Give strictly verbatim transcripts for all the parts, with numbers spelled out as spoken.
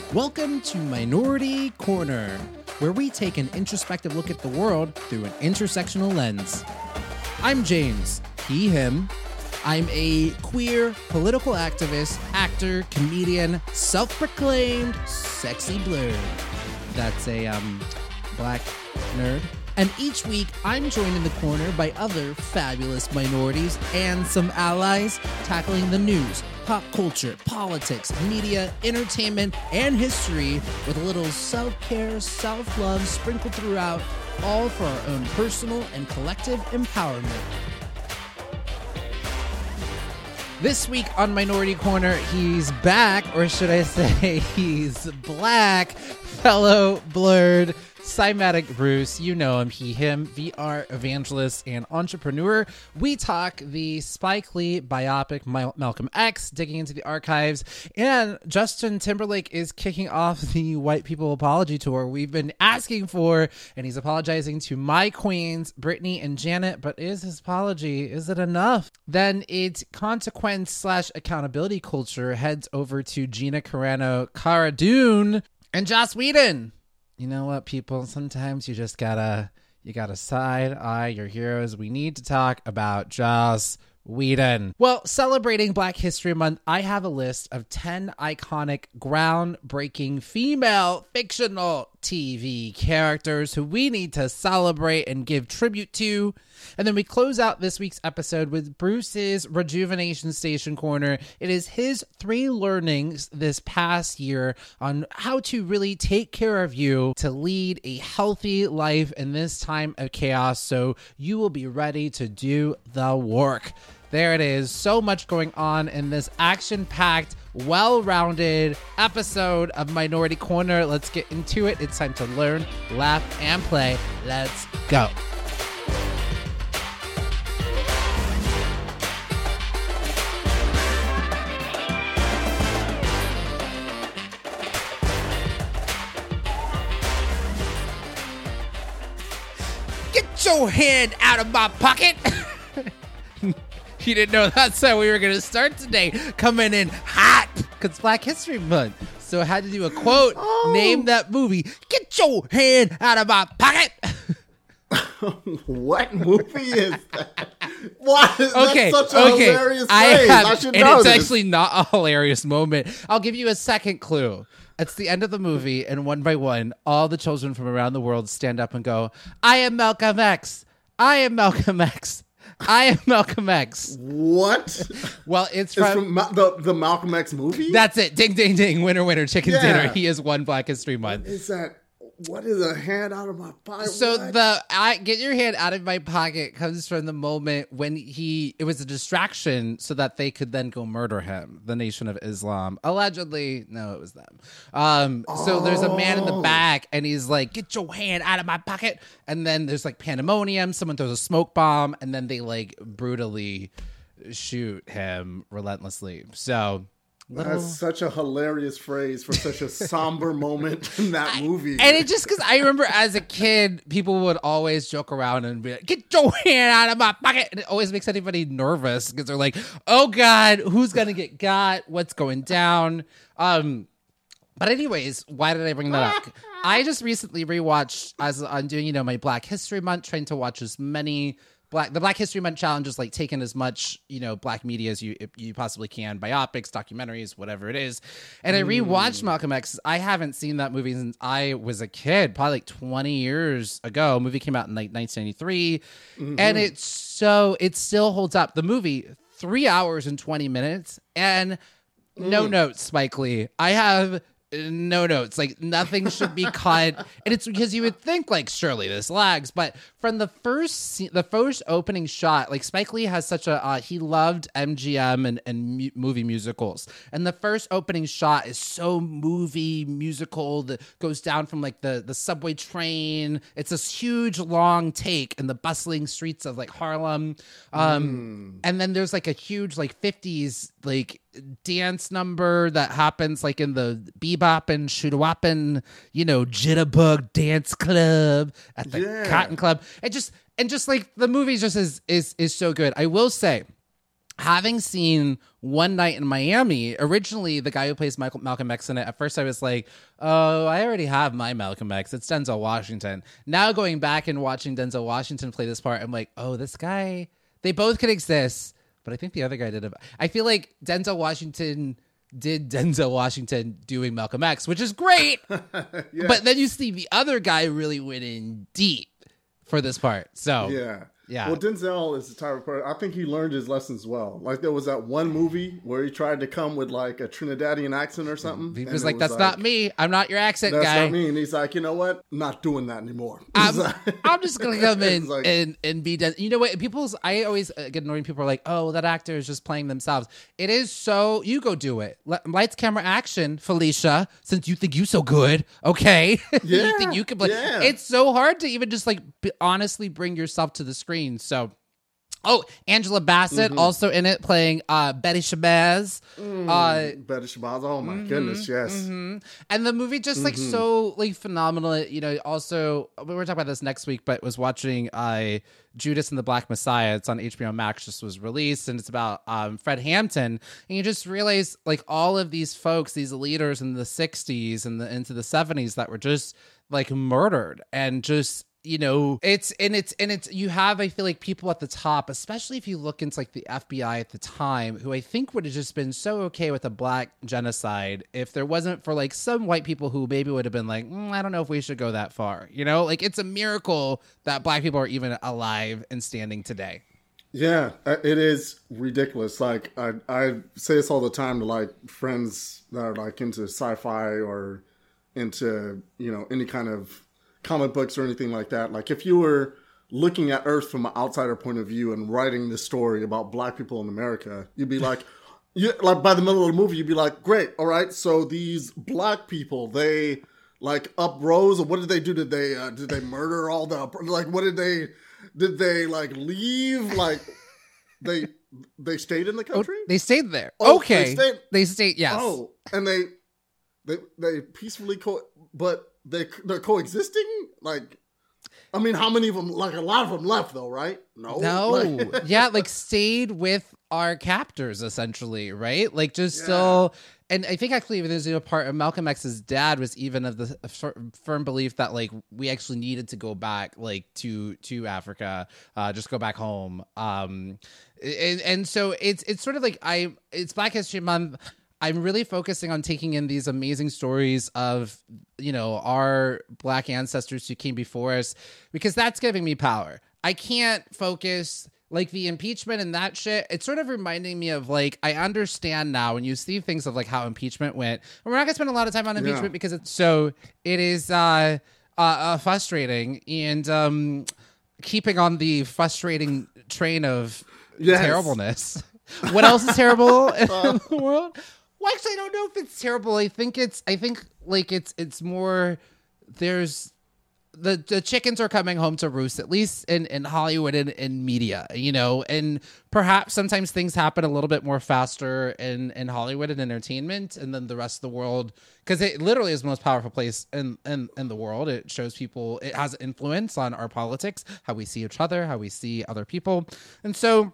Welcome to Minority Corner, where we take an introspective look at the world through an intersectional lens. I'm James, he, him. I'm a queer political activist, actor, comedian, self-proclaimed sexy blurred. That's a um, black nerd. And each week, I'm joined in the corner by other fabulous minorities and some allies tackling the news, pop culture, politics, media, entertainment, and history with a little self-care, self-love sprinkled throughout, all for our own personal and collective empowerment. This week on Minority Corner, he's back, or should I say he's black, fellow blurred, Cymatic Bruce. You know him, he, him, V R evangelist and entrepreneur. We talk the Spike Lee biopic Mal- Malcolm X, digging into the archives, and Justin Timberlake is kicking off the White People Apology Tour we've been asking for, and he's apologizing to my queens, Brittany and Janet, but is his apology, is it enough? Then it's consequence slash accountability culture heads over to Gina Carano, Cara Dune, and Joss Whedon. You know what, people? Sometimes you just gotta, you gotta side eye your heroes. We need to talk about Joss Whedon. Well, celebrating Black History Month, I have a list of ten iconic, groundbreaking female fictional T V characters who we need to celebrate and give tribute to. And then we close out this week's episode with Bruce's Rejuvenation Station Corner. It is his three learnings this past year on how to really take care of you to lead a healthy life in this time of chaos, so you will be ready to do the work. There it is. So much going on in this action-packed, well-rounded episode of Minority Corner. Let's get into it. It's time to learn, laugh, and play. Let's go. Get your hand out of my pocket. You didn't know that's how we were going to start today. Coming in hot because Black History Month. So I had to do a quote. Oh. Name that movie. Get your hand out of my pocket. What movie is that? What? Okay, That's such a okay. hilarious I phrase. have, I should and know it's this. actually not a hilarious moment. I'll give you a second clue. It's the end of the movie, and one by one, all the children from around the world stand up and go, I am Malcolm X. I am Malcolm X. I am Malcolm X. What? Well, it's It's from, from Ma- the, the Malcolm X movie? That's it. Ding, ding, ding. Winner, winner, chicken Yeah. dinner. He has won Black History Month. Is that, what is a hand out of my pocket? So What? the I get your hand out of my pocket comes from the moment when he it was a distraction so that they could then go murder him, the Nation of Islam. Allegedly, no, it was them. Um, so there's a man in the Oh. back and he's like, get your hand out of my pocket. And then there's like pandemonium, someone throws a smoke bomb, and then they like brutally shoot him relentlessly. So Little... That's such a hilarious phrase for such a somber moment in that movie. And it just because I remember as a kid, people would always joke around and be like, get your hand out of my pocket. And it always makes anybody nervous because they're like, oh God, who's going to get got? What's going down? Um, But anyways, why did I bring that up? I just recently rewatched, as I'm doing, you know, my Black History Month, trying to watch as many Black, the Black History Month challenge is like taking as much, you know, Black media as you you possibly can, biopics, documentaries, whatever it is. And I rewatched mm. Malcolm X. I haven't seen that movie since I was a kid, probably like twenty years ago. A movie came out in like nineteen ninety-three, mm-hmm. and it's so it still holds up. The movie, three hours and twenty minutes, and mm. no notes, Spike Lee. I have no notes, like nothing should be cut. And it's because you would think like surely this lags, but from the first scene, the first opening shot, like Spike Lee has such a uh, he loved M G M and, and mu- movie musicals, and the first opening shot is so movie musical that goes down from like the the subway train. It's this huge long take in the bustling streets of like Harlem, um mm. and then there's like a huge like fifties like dance number that happens like in the bebop and shoot-a-whoppin', you know, jitterbug dance club at the yeah. Cotton Club. And just and just like the movie just is is is so good. I will say, having seen One Night in Miami, originally the guy who plays Michael, Malcolm X in it, at first I was like, oh, I already have my Malcolm X. It's Denzel Washington. Now going back and watching Denzel Washington play this part, I'm like, oh, this guy, they both could exist, but I think the other guy did it. I feel like Denzel Washington did Denzel Washington doing Malcolm X, which is great, yeah. But then you see the other guy really went in deep for this part. So yeah. Yeah. Well, Denzel is the type of person, I think he learned his lessons well. Like, there was that one movie where he tried to come with, like, a Trinidadian accent or something. He was like, was that's like, not me. I'm not your accent that's guy. That's not me. And he's like, you know what? I'm not doing that anymore. I'm, I'm just going to come in like, and, and be done. You know what? People's, I always get annoyed. People are like, oh, that actor is just playing themselves. It is so, you go do it. Lights, camera, action, Felicia, since you think you so good. Okay. Yeah, you think you can play. Yeah. It's so hard to even just, like, be, honestly bring yourself to the screen. So, oh, Angela Bassett mm-hmm. also in it playing uh, Betty Shabazz. Mm, uh, Betty Shabazz. Oh my mm-hmm, goodness, yes. Mm-hmm. And the movie just like mm-hmm. so like phenomenal. You know, also we were talking about this next week, but was watching uh, Judas and the Black Messiah. It's on H B O Max. Just was released, and it's about um, Fred Hampton. And you just realize like all of these folks, these leaders in the sixties and the into the seventies that were just like murdered and just. You know, it's and it's and it's you have, I feel like, people at the top, especially if you look into like the F B I at the time, who I think would have just been so okay with a black genocide if there wasn't for like some white people who maybe would have been like, mm, I don't know if we should go that far. You know, like it's a miracle that black people are even alive and standing today. Yeah, it is ridiculous. Like I, I say this all the time to like friends that are like into sci-fi or into, you know, any kind of comic books or anything like that. Like if you were looking at Earth from an outsider point of view and writing this story about black people in America, you'd be like, you, like by the middle of the movie, you'd be like, great. All right. So these black people, they like uprose, or what did they do? Did they, uh, did they murder all the, like, what did they, did they like leave? Like they, they stayed in the country? Oh, they stayed there. Oh, okay. They stayed. They stayed. Yes. Oh, and they, they, they peacefully, co- but They they're coexisting. Like, I mean, how many of them? Like, a lot of them left, though, right? No, no, like, yeah, like stayed with our captors, essentially, right? Like, just yeah. still. And I think actually, there's a part of Malcolm X's dad was even of the firm belief that like we actually needed to go back, like to to Africa, uh, just go back home. Um, and and so it's it's sort of like I it's Black History Month. I'm really focusing on taking in these amazing stories of, you know, our black ancestors who came before us, because that's giving me power. I can't focus like the impeachment and that shit. It's sort of reminding me of like, I understand now when you see things of like how impeachment went. And we're not gonna spend a lot of time on impeachment yeah. because it's so, it is uh, uh, uh, frustrating and um, keeping on the frustrating train of yes. terribleness. What else is terrible in uh. the world? Well, actually, I don't know if it's terrible. I think it's, I think like it's, it's more, there's, the the chickens are coming home to roost, at least in, in Hollywood and in media, you know, and perhaps sometimes things happen a little bit more faster in, in Hollywood and entertainment and then the rest of the world, because it literally is the most powerful place in, in, in the world. It shows people, it has influence on our politics, how we see each other, how we see other people. And so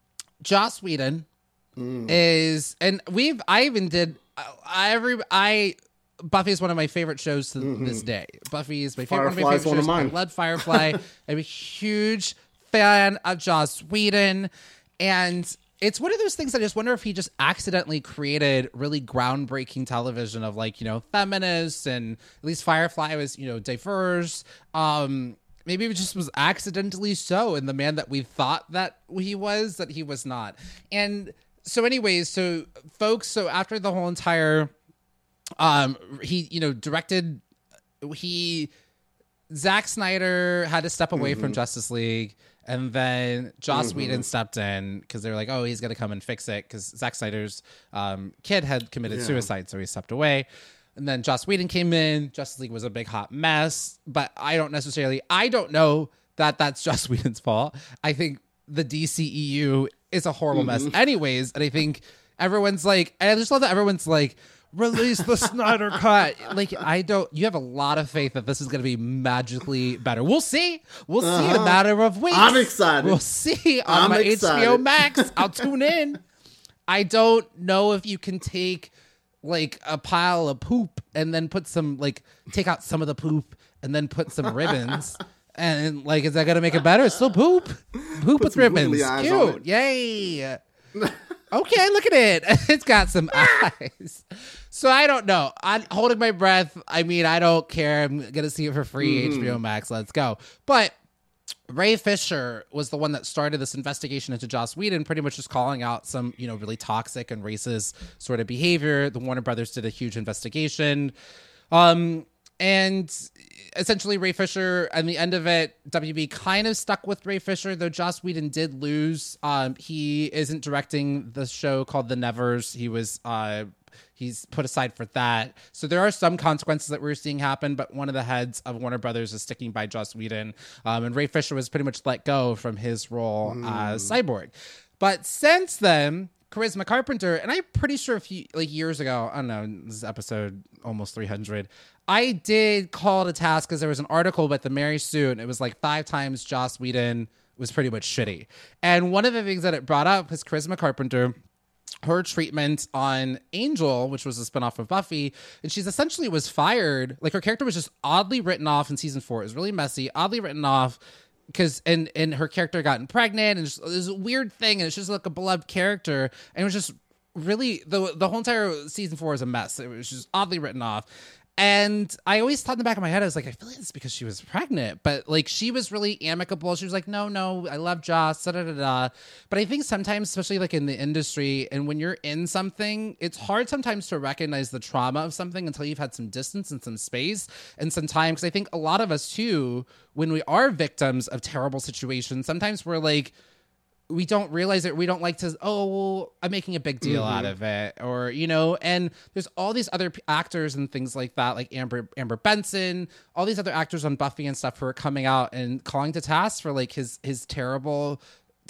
Joss Whedon, Mm. is and we've I even did I every I Buffy is one of my favorite shows to mm-hmm. this day. Buffy is my favorite, one of my favorite shows. I love Firefly. I'm a huge fan of Joss Whedon, and it's one of those things I just wonder if he just accidentally created really groundbreaking television of like, you know, feminists, and at least Firefly was, you know, diverse. Um Maybe it just was accidentally so, and the man that we thought that he was, that he was not. And so anyways, so folks, so after the whole entire, um, he, you know, directed, he, Zack Snyder had to step away mm-hmm. from Justice League, and then Joss mm-hmm. Whedon stepped in because they were like, oh, he's going to come and fix it, because Zack Snyder's um, kid had committed yeah. suicide, so he stepped away. And then Joss Whedon came in. Justice League was a big hot mess, but I don't necessarily, I don't know that that's Joss Whedon's fault. I think the D C E U is a horrible mm-hmm. mess anyways. And I think everyone's like, I just love that everyone's like, release the Snyder Cut. Like, I don't, you have a lot of faith that this is going to be magically better. We'll see. We'll uh-huh. see in a matter of weeks. I'm excited. We'll see on I'm my excited. H B O Max. I'll tune in. I don't know if you can take like a pile of poop and then put some, like, take out some of the poop and then put some ribbons. And, like, is that going to make it better? It's still poop. Poop Put with ribbons. Cute. It. Yay. Okay, look at it. It's got some eyes. So I don't know. I'm holding my breath. I mean, I don't care. I'm going to see it for free. Mm. H B O Max. Let's go. But Ray Fisher was the one that started this investigation into Joss Whedon, pretty much just calling out some, you know, really toxic and racist sort of behavior. The Warner Brothers did a huge investigation. Um, and essentially Ray Fisher, at the end of it, W B kind of stuck with Ray Fisher, though Joss Whedon did lose. Um, he isn't directing the show called The Nevers. He was, uh, he's put aside for that. So there are some consequences that we're seeing happen, but one of the heads of Warner Brothers is sticking by Joss Whedon. Um, and Ray Fisher was pretty much let go from his role mm. as Cyborg. But since then, Charisma Carpenter, and I'm pretty sure a few, like years ago, I don't know, this is episode almost three hundred, I did call it a task because there was an article about the Mary Sue, and it was like five times Joss Whedon was pretty much shitty. And one of the things that it brought up was Charisma Carpenter, her treatment on Angel, which was a spinoff of Buffy, and she's essentially was fired. Like, her character was just oddly written off in season four. It was really messy, oddly written off. Because and and her character gotten pregnant, and just, it was a weird thing, and it's just like a beloved character, and it was just really the the whole entire season four was a mess. It was just oddly written off. And I always thought in the back of my head, I was like, I feel like it's because she was pregnant. But, like, she was really amicable. She was like, no, no, I love Joss, da da da da. But I think sometimes, especially, like, in the industry, and when you're in something, it's hard sometimes to recognize the trauma of something until you've had some distance and some space and some time. Because I think a lot of us, too, when we are victims of terrible situations, sometimes we're like, we don't realize it. We don't like to, oh, well, I'm making a big deal mm-hmm. out of it. Or, you know, and there's all these other p- actors and things like that, like Amber Amber Benson, all these other actors on Buffy and stuff who are coming out and calling to task for like his his terrible,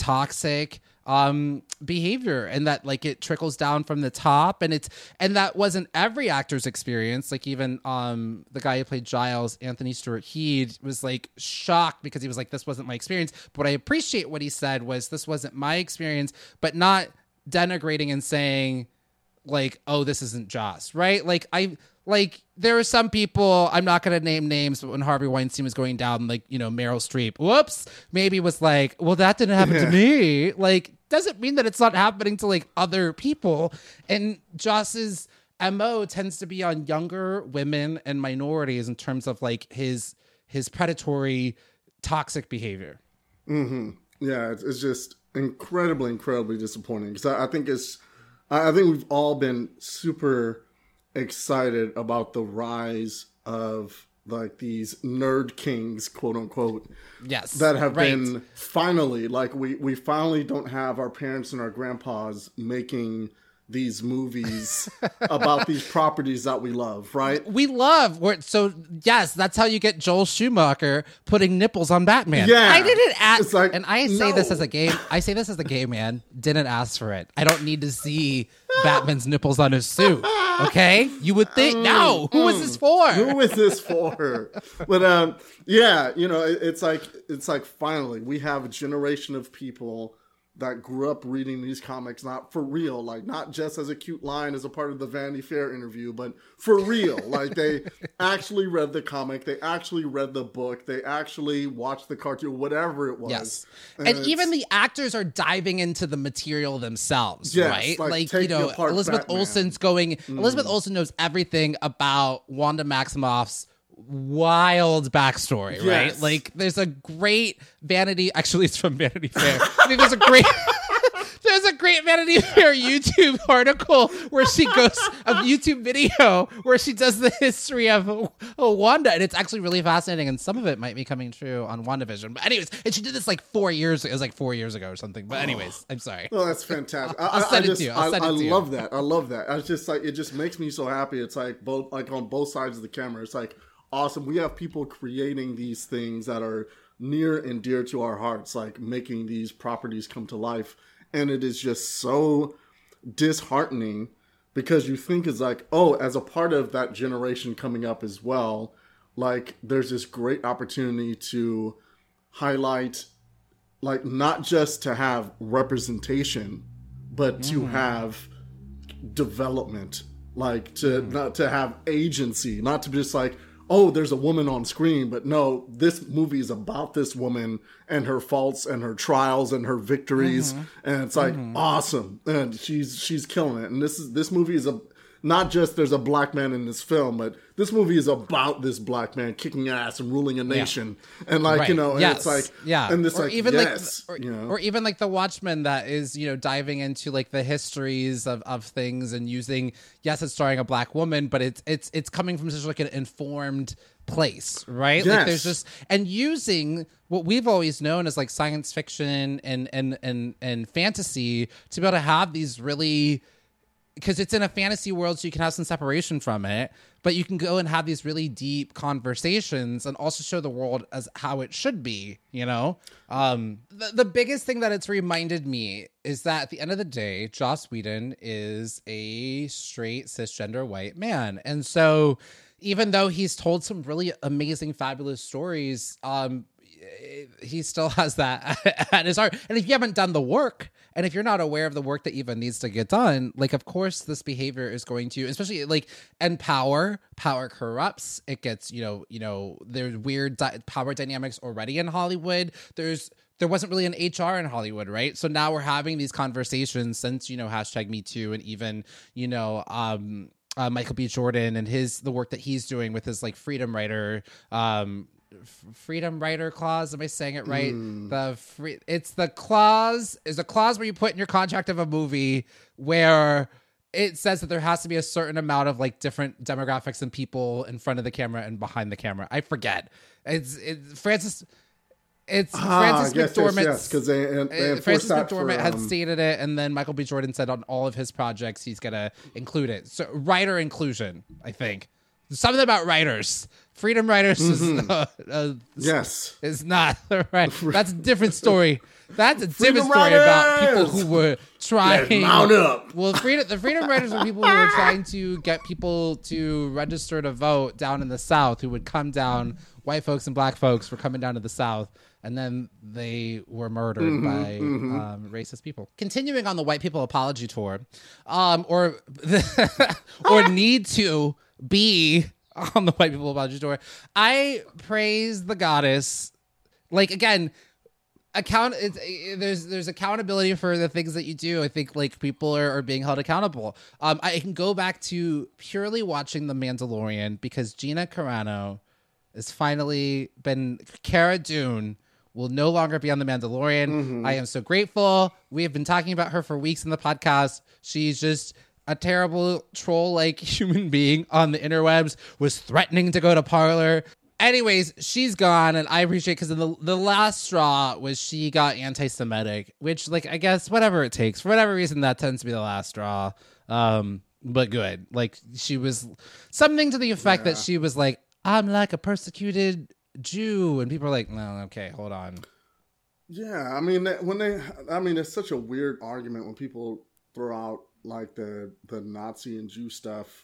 toxic um behavior, and that like it trickles down from the top, and it's and that wasn't every actor's experience. Like even um the guy who played Giles, Anthony Stewart Head, was like shocked because he was like, this wasn't my experience. But what I appreciate what he said was, this wasn't my experience, but not denigrating and saying like, oh, this isn't Joss, right? Like I like there are some people, I'm not going to name names, but when Harvey Weinstein was going down, like, you know, Meryl Streep, whoops, maybe was like, well, that didn't happen yeah. to me. Like, doesn't mean that it's not happening to like other people. And Joss's M O tends to be on younger women and minorities in terms of like his his predatory, toxic behavior. Mm-hmm. Yeah, it's, it's just incredibly, incredibly disappointing. Because I, I think it's, I think we've all been super excited about the rise of like these nerd kings, quote unquote. Yes. That have right. been finally, like we, we finally don't have our parents and our grandpas making these movies about these properties that we love, right? We love. We're, so yes, that's how you get Joel Schumacher putting nipples on Batman. Yeah. I didn't ask, like, and I say no. this as a gay, I say this as a gay man, didn't ask for it. I don't need to see Batman's nipples on his suit. Okay? You would think, mm, no, who mm, is this for? Who is this for? But um, yeah, you know, it, it's like, it's like finally we have a generation of people that grew up reading these comics, not for real, like not just as a cute line as a part of the Vanity Fair interview, but for real. Like they actually read the comic, they actually read the book, they actually watched the cartoon, whatever it was. Yes. And, and even the actors are diving into the material themselves, yes, right? Like, like you know, Elizabeth Batman. Olsen's going, mm. Elizabeth Olsen knows everything about Wanda Maximoff's wild backstory, yes. right? Like there's a great Vanity, actually it's from Vanity Fair. I think there's a great there's a great Vanity Fair YouTube article where she goes, a YouTube video where she does the history of oh, Wanda, and it's actually really fascinating, and some of it might be coming true on WandaVision. But anyways, and she did this like four years it was like four years ago or something. But anyways, I'm sorry. Oh, that's fantastic. I'll, I'll I, send I it just, to you. I'll send I, it to I you. love that. I love that. I was just like, it just makes me so happy. It's like both, like on both sides of the camera. It's like awesome. We have people creating these things that are near and dear to our hearts, like making these properties come to life. And it is just so disheartening because you think is like, oh, as a part of that generation coming up as well, like there's this great opportunity to highlight, like not just to have representation, but mm. to have development, like to mm. not to have agency, not to just like, oh, there's a woman on screen, but no, this movie is about this woman and her faults and her trials and her victories, mm-hmm. and it's like mm-hmm. awesome, and she's she's killing it. And this is this movie is a not just there's a black man in this film, but this movie is about this black man kicking ass and ruling a nation, yeah. and like right. you know, and yes. it's like yeah, and this or like even yes, like or, you know, or even like The Watchmen that is you know diving into like the histories of, of things and using yes, it's starring a black woman, but it's it's it's coming from such like an informed place, right? Yes. Like there's just and using what we've always known as like science fiction and and and and fantasy to be able to have these really, because it's in a fantasy world, so you can have some separation from it, but you can go and have these really deep conversations and also show the world as how it should be, you know? Um, the, the biggest thing that it's reminded me is that at the end of the day, Joss Whedon is a straight cisgender white man. And so even though he's told some really amazing, fabulous stories, um, he still has that at his heart. And if you haven't done the work, and if you're not aware of the work that even needs to get done, like, of course, this behavior is going to, especially like, and power, power corrupts. It gets, you know, you know, there's weird di- power dynamics already in Hollywood. There's, there wasn't really an H R in Hollywood, right? So now we're having these conversations since, you know, hashtag Me Too, and even, you know, um, uh, Michael B. Jordan and his, the work that he's doing with his like Freedom Writer, um, Freedom Writer clause. Am I saying it right? Mm. The free, it's the clause is a clause where you put in your contract of a movie where it says that there has to be a certain amount of like different demographics and people in front of the camera and behind the camera. I forget. It's it's Francis. It's ah, Francis yes, McDormand. Yes, because yes, they, they Francis McDormand for, um... had stated it, and then Michael B. Jordan said on all of his projects he's gonna include it. So writer inclusion, I think. Something about writers. Freedom Writers mm-hmm. is uh, uh, yes, is not right. That's a different story. That's a different story writers! About people who were trying. Mount up. Well, freedom, the Freedom Writers were people who were trying to get people to register to vote down in the South, who would come down. White folks and black folks were coming down to the South, and then they were murdered mm-hmm, by mm-hmm. Um, racist people. Continuing on the white people apology tour, um, or or need to be on the white people apology tour. I praise the goddess. Like, again, account. It's, it, there's there's accountability for the things that you do. I think like people are, are being held accountable. Um, I can go back to purely watching The Mandalorian because Gina Carano has finally been Cara Dune will no longer be on The Mandalorian. Mm-hmm. I am so grateful. We have been talking about her for weeks in the podcast. She's just a terrible troll-like human being on the interwebs, was threatening to go to Parler. Anyways, she's gone, and I appreciate because the the last straw was she got anti-Semitic, which, like, I guess whatever it takes. For whatever reason, that tends to be the last straw. Um, but good. Like, she was something to the effect yeah. that she was like, I'm like a persecuted Jew, and people are like, no, okay, hold on. Yeah, I mean, when they, I mean, it's such a weird argument when people throw out like the the Nazi and Jew stuff,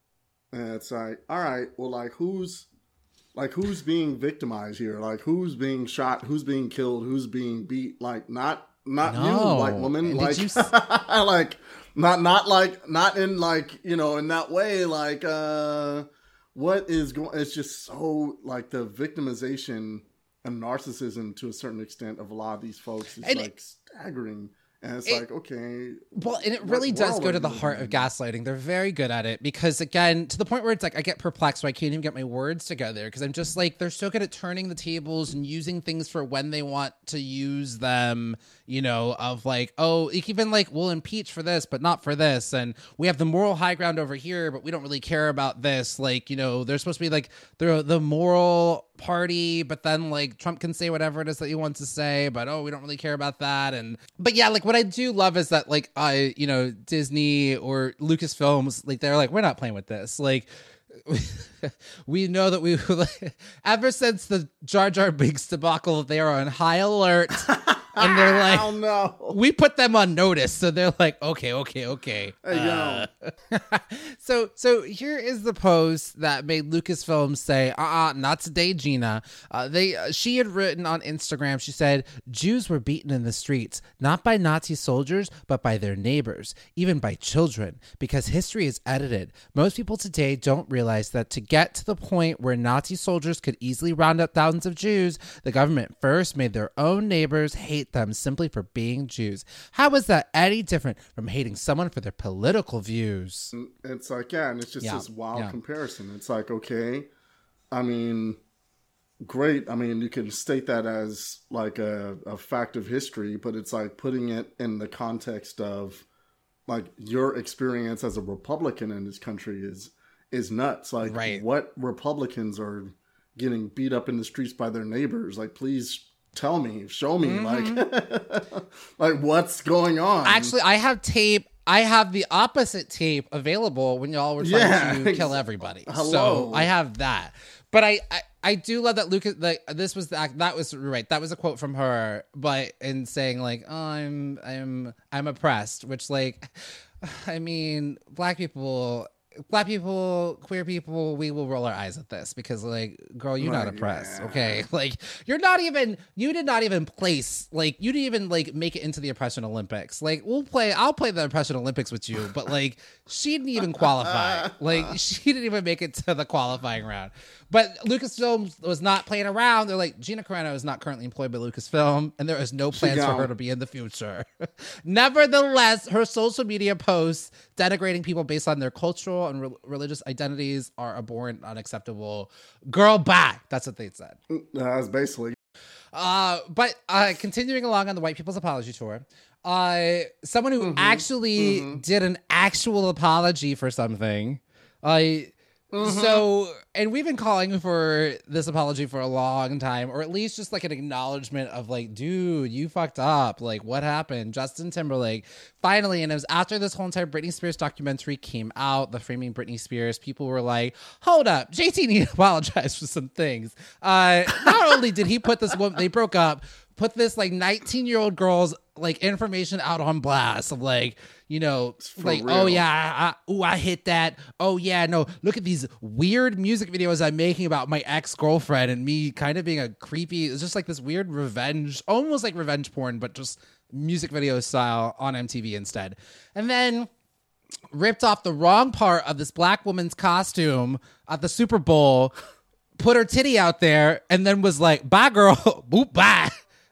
and it's like, all right, well, like who's, like who's being victimized here? Like who's being shot? Who's being killed? Who's being beat? Like not not no. you, white woman. Like you... like not not like not in like you know in that way. Like uh. What is going? It's just so like the victimization and narcissism to a certain extent of a lot of these folks is and like it, staggering. And it's it, like, okay. Well, and it really does go to the heart of gaslighting. They're very good at it because, again, to the point where it's like I get perplexed, so I can't even get my words together because I'm just like, they're so good at turning the tables and using things for when they want to use them, you know, of like, oh, even like, we'll impeach for this, but not for this. And we have the moral high ground over here, but we don't really care about this. Like, you know, they're supposed to be like, they're the moral party, but then like Trump can say whatever it is that he wants to say, but oh, we don't really care about that. And but yeah, like what I do love is that like I you know Disney or Lucasfilms, like they're like, we're not playing with this. Like we know that we ever since the Jar Jar Binks debacle, they are on high alert and they're like, oh no, we put them on notice, so they're like, okay, okay, okay. Hey, uh. so, so here is the post that made Lucasfilm say, "Uh, uh not today, Gina." Uh, they, uh, she had written on Instagram. She said, "Jews were beaten in the streets, not by Nazi soldiers, but by their neighbors, even by children, because history is edited. Most people today don't realize that to get to the point where Nazi soldiers could easily round up thousands of Jews, the government first made their own neighbors hate them simply for being Jews. How is that any different from hating someone for their political views?" It's like, yeah, and it's just Yeah, this wild yeah. comparison. It's like, okay, I mean, great. I mean, you can state that as like a, a fact of history, but it's like putting it in the context of like your experience as a Republican in this country is is nuts. Like, Right. what Republicans are getting beat up in the streets by their neighbors? Like, please tell me, show me, Mm-hmm. like, like what's going on? Actually, I have tape. I have the opposite tape available when y'all were trying Yeah, to kill everybody. hello. So I have that. But I, I, I do love that Lucas, like, this was the, that was right. That was a quote from her, but in saying like, oh, I'm, I'm, I'm oppressed, which like, I mean, black people, black people, queer people, we will roll our eyes at this because like, girl, you're not Right, oppressed. yeah. Okay. Like you're not even, you did not even place, like you didn't even like make it into the oppression Olympics. Like we'll play, I'll play the oppression Olympics with you, but like she didn't even qualify. Like she didn't even make it to the qualifying round. But Lucasfilm was not playing around. They're like, Gina Carano is not currently employed by Lucasfilm, and there is no plans for gone. her to be in the future. Nevertheless, her social media posts denigrating people based on their cultural and re- religious identities are abhorrent, unacceptable. Girl, bye. That's what they said. That's basically. Uh, but uh, continuing along on the White People's Apology Tour, uh, someone who actually did an actual apology for something. I. So, and we've been calling for this apology for a long time, or at least just like an acknowledgement of like, dude, you fucked up. Like, what happened? Justin Timberlake finally, and it was after this whole entire Britney Spears documentary came out, the Framing Britney Spears, people were like, hold up, J T need to apologize for some things. Uh, not only did he put this woman, they broke up, put this like nineteen year old girl's like information out on blast of like, you know, like, real. oh yeah, I, I, ooh, I hit that. Oh yeah, no, look at these weird music videos I'm making about my ex-girlfriend and me kind of being a creepy, it's just like this weird revenge, almost like revenge porn, but just music video style on M T V instead. And then ripped off the wrong part of this black woman's costume at the Super Bowl, put her titty out there, and then was like, bye girl, boop, bye.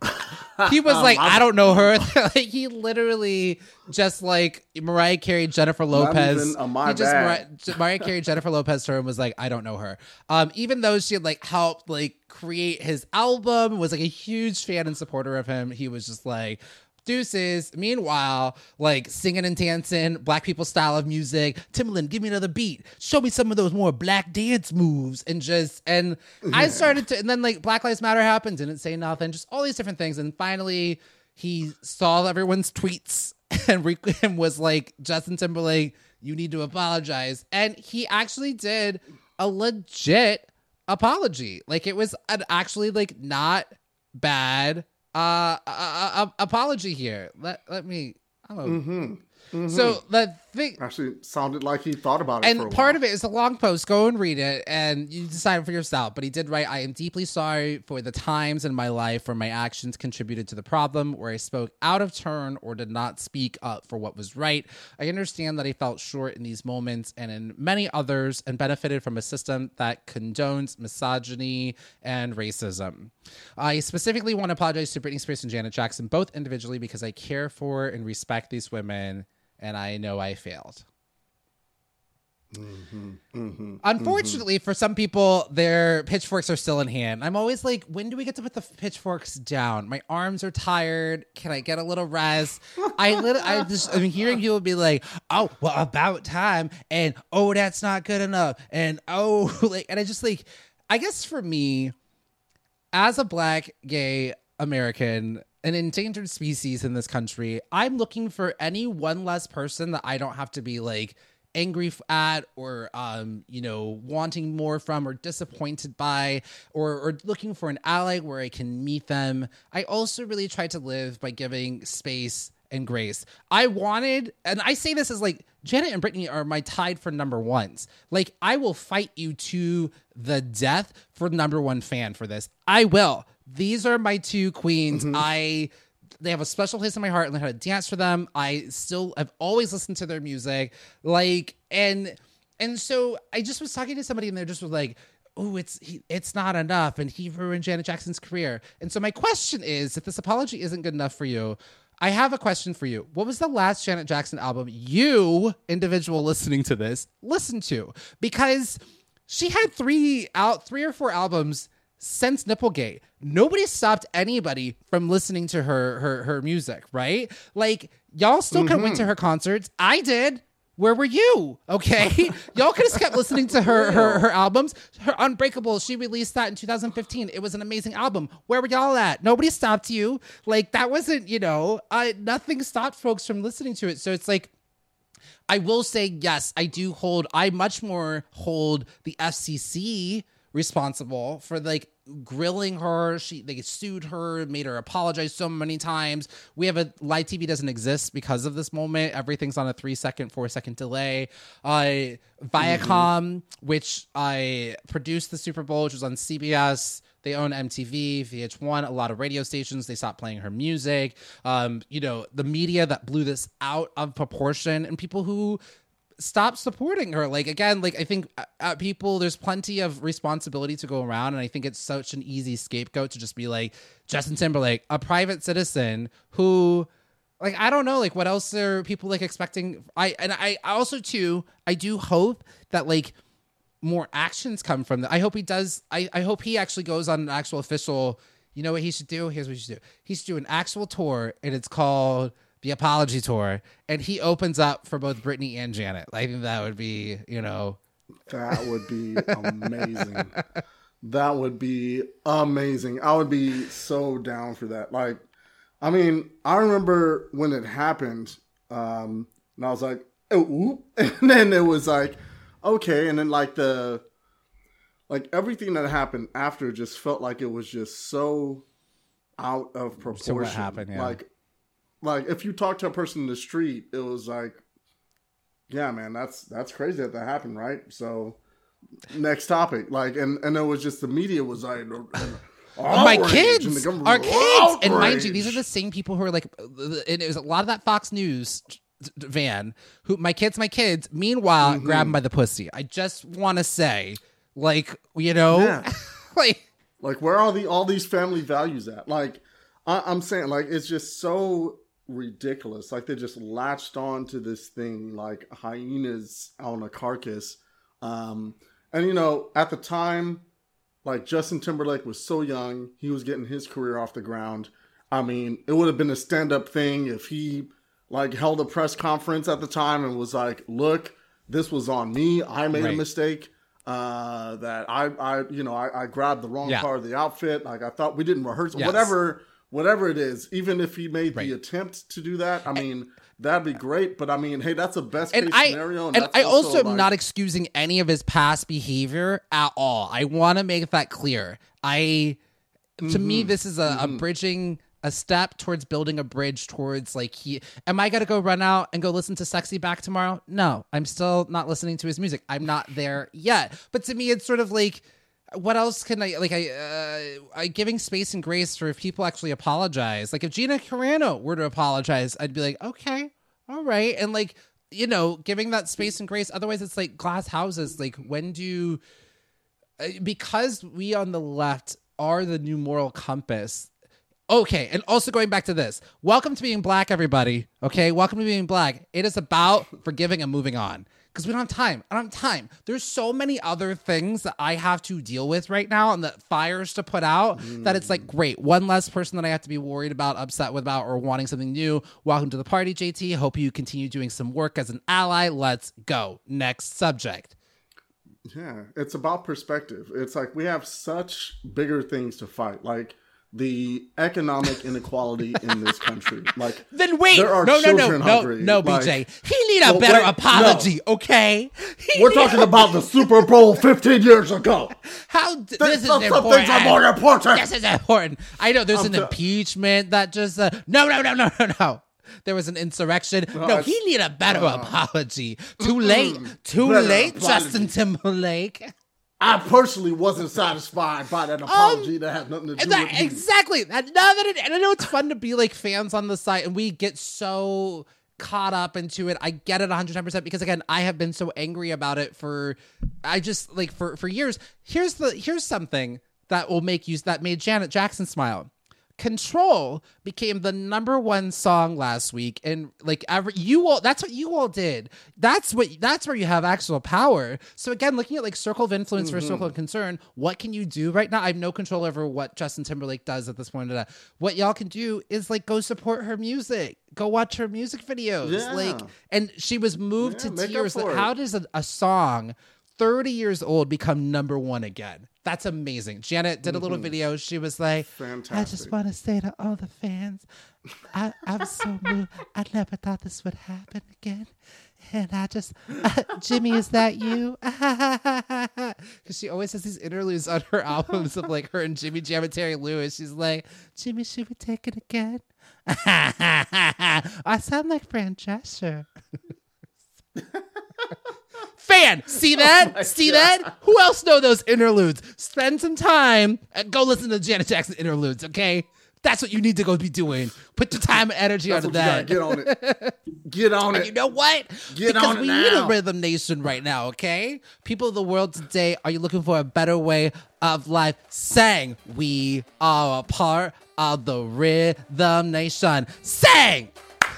He was like, I don't know her. Like he literally just like Mariah Carey, Jennifer Lopez. even a my he just bad. Mariah, Mariah Carey, Jennifer Lopez to her and was like, I don't know her. Um, even though she had like helped like create his album, was like a huge fan and supporter of him, he was just like, deuces. Meanwhile, like singing and dancing, black people style of music. Timbaland, give me another beat. Show me some of those more black dance moves. And just, and I started to, and then like Black Lives Matter happened, didn't say nothing, just all these different things. And finally, he saw everyone's tweets and, re- and was like, Justin Timberlake, you need to apologize. And he actually did a legit apology. Like it was an actually like not bad Uh, uh, uh, apology here. Let let me. I'm a, Mm-hmm. Mm-hmm. So the thing, Actually, sounded like he thought about it. and for a part while. of it is a long post. Go and read it, and you decide for yourself. But he did write, "I am deeply sorry for the times in my life where my actions contributed to the problem, where I spoke out of turn or did not speak up for what was right. I understand that I felt short in these moments and in many others, and benefited from a system that condones misogyny and racism. I specifically want to apologize to Britney Spears and Janet Jackson, both individually, because I care for and respect these women, and I know I failed." Mm-hmm, mm-hmm, Unfortunately, for some people, their pitchforks are still in hand. I'm always like, when do we get to put the pitchforks down? My arms are tired. Can I get a little rest? I lit- I just, I'm hearing people be like, oh, well, about time. And, oh, that's not good enough. And, oh, like, and I just like, I guess for me, as a black, gay American, an endangered species in this country, I'm looking for any one less person that I don't have to be like angry at or, um, you know, wanting more from or disappointed by or, or looking for an ally where I can meet them. I also really try to live by giving space and grace. I wanted, and I say this as like Janet and Britney are my tied for number ones. Like I will fight you to the death for number one fan for this. I will. These are my two queens. Mm-hmm. I... They have a special place in my heart and I how to dance for them. I still have always listened to their music. Like, and, and so I just was talking to somebody and they just was like, oh, it's, he, it's not enough. And he ruined Janet Jackson's career. And so my question is, if this apology isn't good enough for you, I have a question for you. What was the last Janet Jackson album you, individual listening to this, listened to? Because she had three out, three or four albums since Nipplegate. Nobody stopped anybody from listening to her her her music, right? Like, y'all still mm-hmm. could went to her concerts. I did. Where were you? Okay. Y'all could have kept listening to her, her her albums. Her Unbreakable, she released that in two thousand fifteen. It was an amazing album. Where were y'all at? Nobody stopped you. Like, that wasn't, you know, uh, nothing stopped folks from listening to it. So it's like, I will say, yes, I do hold, I much more hold the F C C responsible for like grilling her. She they sued her, made her apologize so many times. We have a live T V doesn't exist because of this moment. Everything's on a three second, four second delay. Uh, Viacom, mm-hmm. which I produced the Super Bowl, which was on C B S. They own M T V, V H one, a lot of radio stations. They stopped playing her music. Um, you know, the media that blew this out of proportion and people who stop supporting her. Like, again, like I think uh, people, there's plenty of responsibility to go around. And I think it's such an easy scapegoat to just be like Justin Timberlake, a private citizen who, like, I don't know, like what else are people like expecting? I, and I, I also too, I do hope that like more actions come from that. I hope he does. I, I hope he actually goes on an actual official, you know what he should do? Here's what he should do. He should do an actual tour and it's called the Apology Tour, and he opens up for both Britney and Janet. I think that would be, you know, that would be amazing. That would be amazing. I would be so down for that. Like, I mean, I remember when it happened, um, and I was like, oh, and then it was like, okay, and then like the, like everything that happened after just felt like it was just so out of proportion. So what happened? Yeah. Like. Like, if you talk to a person in the street, it was like, yeah, man, that's that's crazy that that happened, right? So, next topic. Like, and, and it was just, the media was like, my kids, our kids. Outrage. And mind you, these are the same people who are like, and it was a lot of that Fox News van, who, my kids, my kids, meanwhile, mm-hmm. grab them by the pussy. I just want to say, like, you know, yeah. like, like, where are the all these family values at? Like, I, I'm saying, like, it's just so ridiculous. Like, they just latched on to this thing like hyenas on a carcass. Um, and, you know, at the time, like, Justin Timberlake was so young. He was getting his career off the ground. I mean, it would have been a stand-up thing if he, like, held a press conference at the time and was like, look, this was on me. I made right. a mistake. Uh, that I, I, you know, I, I grabbed the wrong yeah. part of the outfit. Like, I thought we didn't rehearse. Yes. Whatever Whatever it is, even if he made right. the attempt to do that, I mean, that'd be great. But I mean, hey, that's a best case and I, scenario. And, and I also, also am like, not excusing any of his past behavior at all. I want to make that clear. I, to mm-hmm. me, this is a, mm-hmm. a bridging, a step towards building a bridge towards like he. Am I gonna go run out and go listen to Sexy Back tomorrow? No, I'm still not listening to his music. I'm not there yet. But to me, it's sort of like, what else can I, like, I, uh, I giving space and grace for if people actually apologize. Like, if Gina Carano were to apologize, I'd be like, okay, all right. And, like, you know, giving that space and grace. Otherwise, it's like glass houses. Like, when do you, uh, because we on the left are the new moral compass. Okay, and also going back to this. Welcome to Being Black, everybody. Okay, welcome to Being Black. It is about forgiving and moving on. Because we don't have time. I don't have time. There's so many other things that I have to deal with right now and the fires to put out mm. that it's like, great. One less person that I have to be worried about, upset with about, or wanting something new. Welcome to the party, J T. Hope you continue doing some work as an ally. Let's go. Next subject. Yeah, it's about perspective. It's like we have such bigger things to fight. Like, the economic inequality in this country. Like, then wait, there are no, no, no, children no, hungry. no, Like, B J. He need a well, better wait, apology, no. okay? He We're need- talking about the Super Bowl fifteen years ago. How d- Th- this is some, some important. things are more important. This is important. I know there's I'm an t- impeachment that just uh, no, no, no, no, no, no. There was an insurrection. No, it's- he need a better uh, apology. Too late. Too better late, apology. Justin Timberlake. I personally wasn't satisfied by that apology that had nothing to do And that- with me. exactly. And now that it, and I know it's fun to be like fans on the site, and we get so caught up into it. I get it one hundred ten percent because again, I have been so angry about it for, I just like for for years. Here's the here's something that will make you that made Janet Jackson smile. Control became the number one song last week, and like every you all that's what you all did. That's what that's where you have actual power. So again, looking at like circle of influence mm-hmm. for circle of concern, what can you do right now? I have no control over what Justin Timberlake does at this point. Of that. What y'all can do is like go support her music, go watch her music videos, yeah. like. And she was moved yeah, to tears. Like, it. how does a, a song thirty years old become number one again? That's amazing. Janet did a little mm-hmm. video. She was like, fantastic. I just want to say to all the fans, I, I'm so moved. I never thought this would happen again. And I just, uh, Jimmy, is that you? Because she always has these interludes on her albums of like her and Jimmy Jam and Terry Lewis. She's like, Jimmy, should we take it again? I sound like Fran Drescher. Fan, see that? Oh see God. that? Who else know those interludes? Spend some time and go listen to Janet Jackson interludes, okay? That's what you need to go be doing. Put your time and energy That's onto that. Get on it. Get on and it. You know what? Get because on it we now. need a rhythm nation right now, okay? People of the world today, are you looking for a better way of life? Sang, we are a part of the rhythm nation. Sang!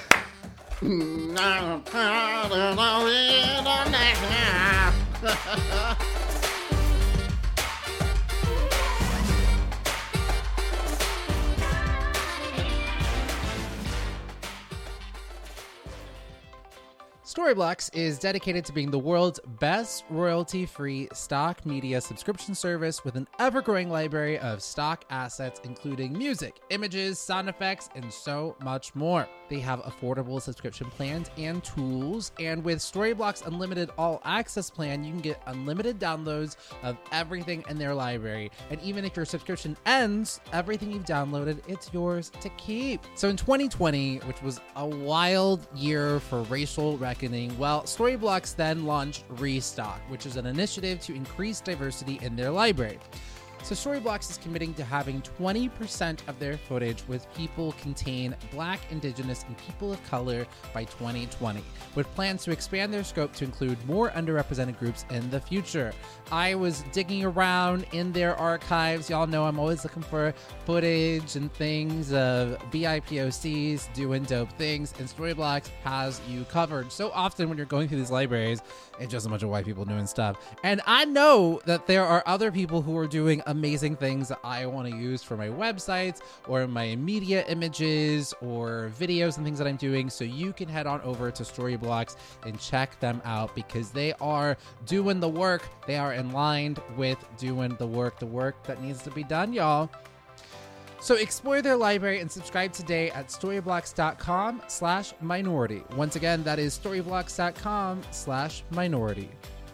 Storyblocks is dedicated to being the world's best royalty-free stock media subscription service with an ever-growing library of stock assets, including music, images, sound effects, and so much more. They have affordable subscription plans and tools, and with Storyblocks Unlimited All Access plan, you can get unlimited downloads of everything in their library. And even if your subscription ends, everything you've downloaded, it's yours to keep. So in twenty twenty, which was a wild year for racial recognition, well, Storyblocks then launched Restock, which is an initiative to increase diversity in their library. So Storyblocks is committing to having twenty percent of their footage with people contain Black, Indigenous, and people of color by twenty twenty, with plans to expand their scope to include more underrepresented groups in the future. I was digging around in their archives. Y'all know I'm always looking for footage and things of B I P O Cs doing dope things, and Storyblocks has you covered. So often when you're going through these libraries, it's just a bunch of white people doing stuff. And I know that there are other people who are doing amazing things that I want to use for my websites or my media images or videos and things that I'm doing. So you can head on over to Storyblocks and check them out because they are doing the work. They are in line with doing the work, the work that needs to be done, y'all. So explore their library and subscribe today at storyblocks.com slash minority. Once again, that is storyblocks.com slash minority.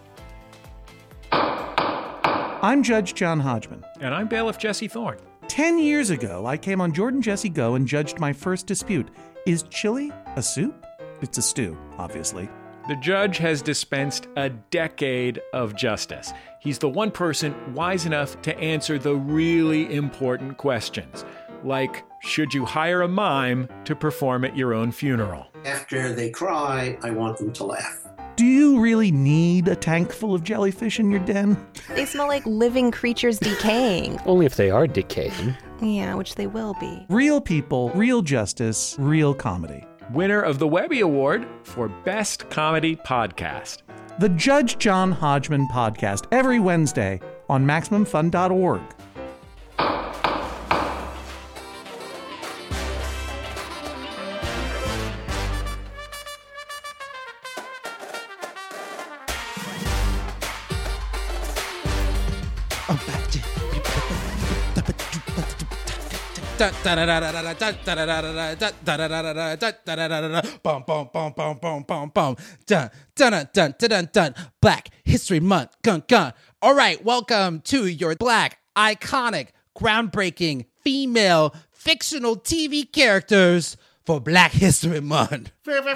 I'm Judge John Hodgman. And I'm Bailiff Jesse Thorne. Ten years ago, I came on Jordan Jesse Go and judged my first dispute. Is chili a soup? It's a stew, obviously. The judge has dispensed a decade of justice. He's the one person wise enough to answer the really important questions, like, should you hire a mime to perform at your own funeral? After they cry, I want them to laugh. Do you really need a tank full of jellyfish in your den? They smell like living creatures decaying. Only if they are decaying. Yeah, which they will be. Real people, real justice, real comedy. Winner of the Webby Award for Best Comedy Podcast. The Judge John Hodgman Podcast, every Wednesday on Maximum Fun dot org. Bum bum bum bum bum bum bum. Dun dun dun dun dun dun. Black History Month. Gun gun. All right, welcome to your black, iconic, groundbreaking, female, fictional T V characters for Black History Month.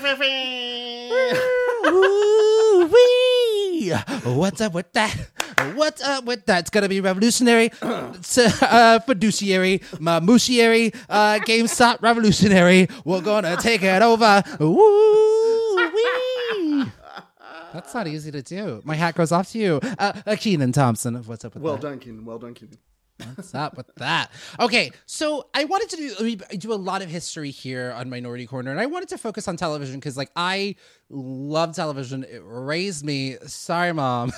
Ooh-wee. What's up with that? What's up with that? It's gonna be revolutionary, uh, fiduciary, mamuciary, uh, GameStop revolutionary. We're gonna take it over. Woo-wee. That's not easy to do. My hat goes off to you, uh, uh, Keenan Thompson. What's up with Well that? done, Keenan. Well done, Keenan. What's up with that? Okay, so I wanted to do, do a lot of history here on Minority Corner, and I wanted to focus on television because, like, I love television. It raised me. Sorry, Mom.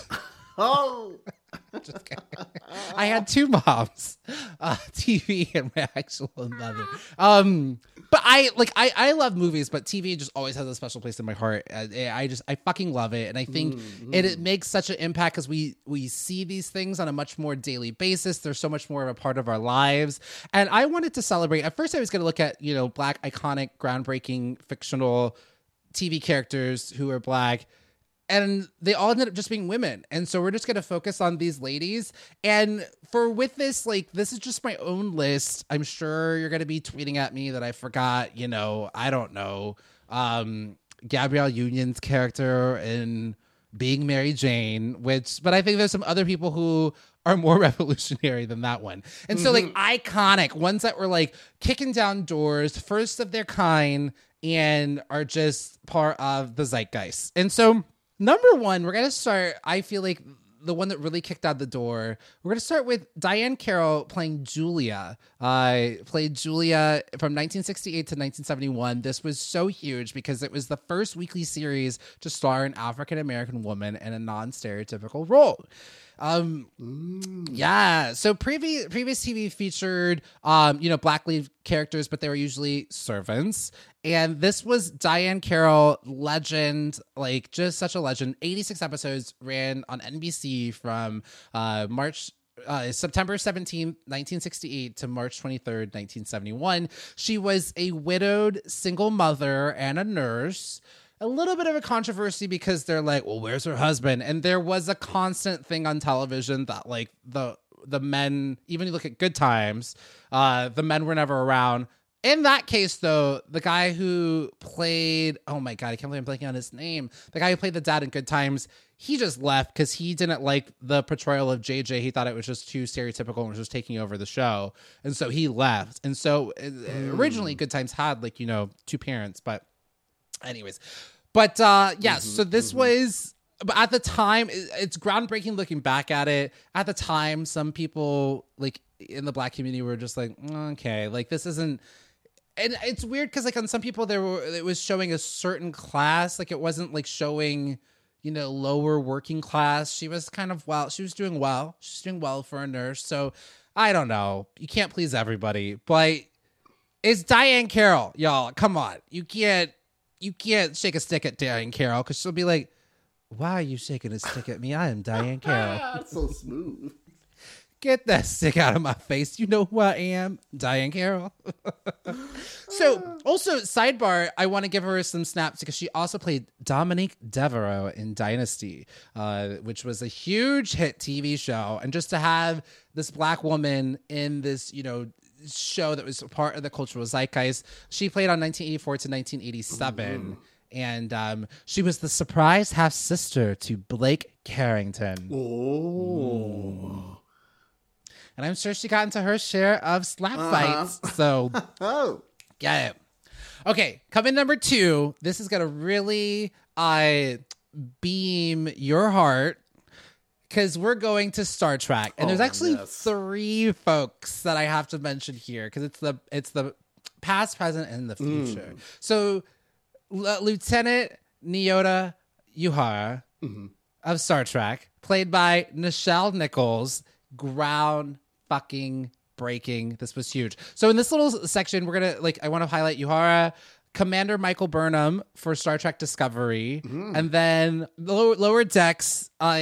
Oh, Just kidding. I had two moms, uh, T V and my actual mother. Um, but I like I, I love movies, but T V just always has a special place in my heart. I, I just I fucking love it, and I think mm-hmm. it, it makes such an impact because we we see these things on a much more daily basis. They're so much more of a part of our lives, and I wanted to celebrate. At first, I was going to look at you know black, iconic, groundbreaking, fictional T V characters who are black. And they all ended up just being women. And so we're just going to focus on these ladies. And for with this, like, this is just my own list. I'm sure you're going to be tweeting at me that I forgot, you know, I don't know, um, Gabrielle Union's character in Being Mary Jane, which, but I think there's some other people who are more revolutionary than that one. And so, like, iconic ones that were, like, kicking down doors, first of their kind, and are just part of the zeitgeist. And so, number one, we're going to start, I feel like the one that really kicked out the door, we're going to start with Diahann Carroll playing Julia. I uh, played Julia from nineteen sixty-eight to nineteen seventy-one. This was so huge because it was the first weekly series to star an African-American woman in a non-stereotypical role. Um, mm. Yeah. So previous previous T V featured, um, you know, black lead characters, but they were usually servants. And this was Diahann Carroll, legend, like just such a legend. eighty-six episodes, ran on N B C from uh, March. Uh, September seventeenth, nineteen sixty-eight to March twenty-third, nineteen seventy-one. She was a widowed single mother and a nurse. A little bit of a controversy because they're like, well, where's her husband? And there was a constant thing on television that like the the men, even you look at Good Times, uh, the men were never around. In that case, though, the guy who played, oh my God, I can't believe I'm blanking on his name. The guy who played the dad in Good Times, he just left because he didn't like the portrayal of J J. He thought it was just too stereotypical and was just taking over the show. And so he left. And so mm. originally Good Times had like, you know, two parents, but anyways. But uh, yeah, mm-hmm, so this mm-hmm. was, but at the time, it's groundbreaking looking back at it. At the time, some people like in the black community were just like, okay, like this isn't, and it's weird because like on some people there were, it was showing a certain class, like it wasn't like showing, you know, lower working class. She was kind of well, she was doing well. She's doing well for a nurse. So I don't know. You can't please everybody, but it's Diahann Carroll, y'all. Come on, you can't. You can't shake a stick at Diahann Carroll because she'll be like, why are you shaking a stick at me? I am Diahann Carroll. That's so smooth. Get that stick out of my face. You know who I am? Diahann Carroll. So, also, sidebar, I want to give her some snaps because she also played Dominique Devereaux in Dynasty, uh, which was a huge hit T V show. And just to have this black woman in this, you know, show that was part of the cultural zeitgeist. She played on nineteen eighty-four to nineteen eighty-seven. Mm-hmm. And um, she was the surprise half sister to Blake Carrington. Oh. And I'm sure she got into her share of slap uh-huh. fights. So oh. Get it. Okay, coming number two. This is gonna really uh beam your heart. Because we're going to Star Trek, and oh, there's actually yes. three folks that I have to mention here because it's the it's the past, present, and the future. Mm. So, L- Lieutenant Nyota Uhura mm-hmm. of Star Trek, played by Nichelle Nichols, ground fucking breaking. This was huge. So in this little section, we're gonna like I want to highlight Uhura. Commander Michael Burnham for Star Trek Discovery, mm. and then lower, lower decks, uh,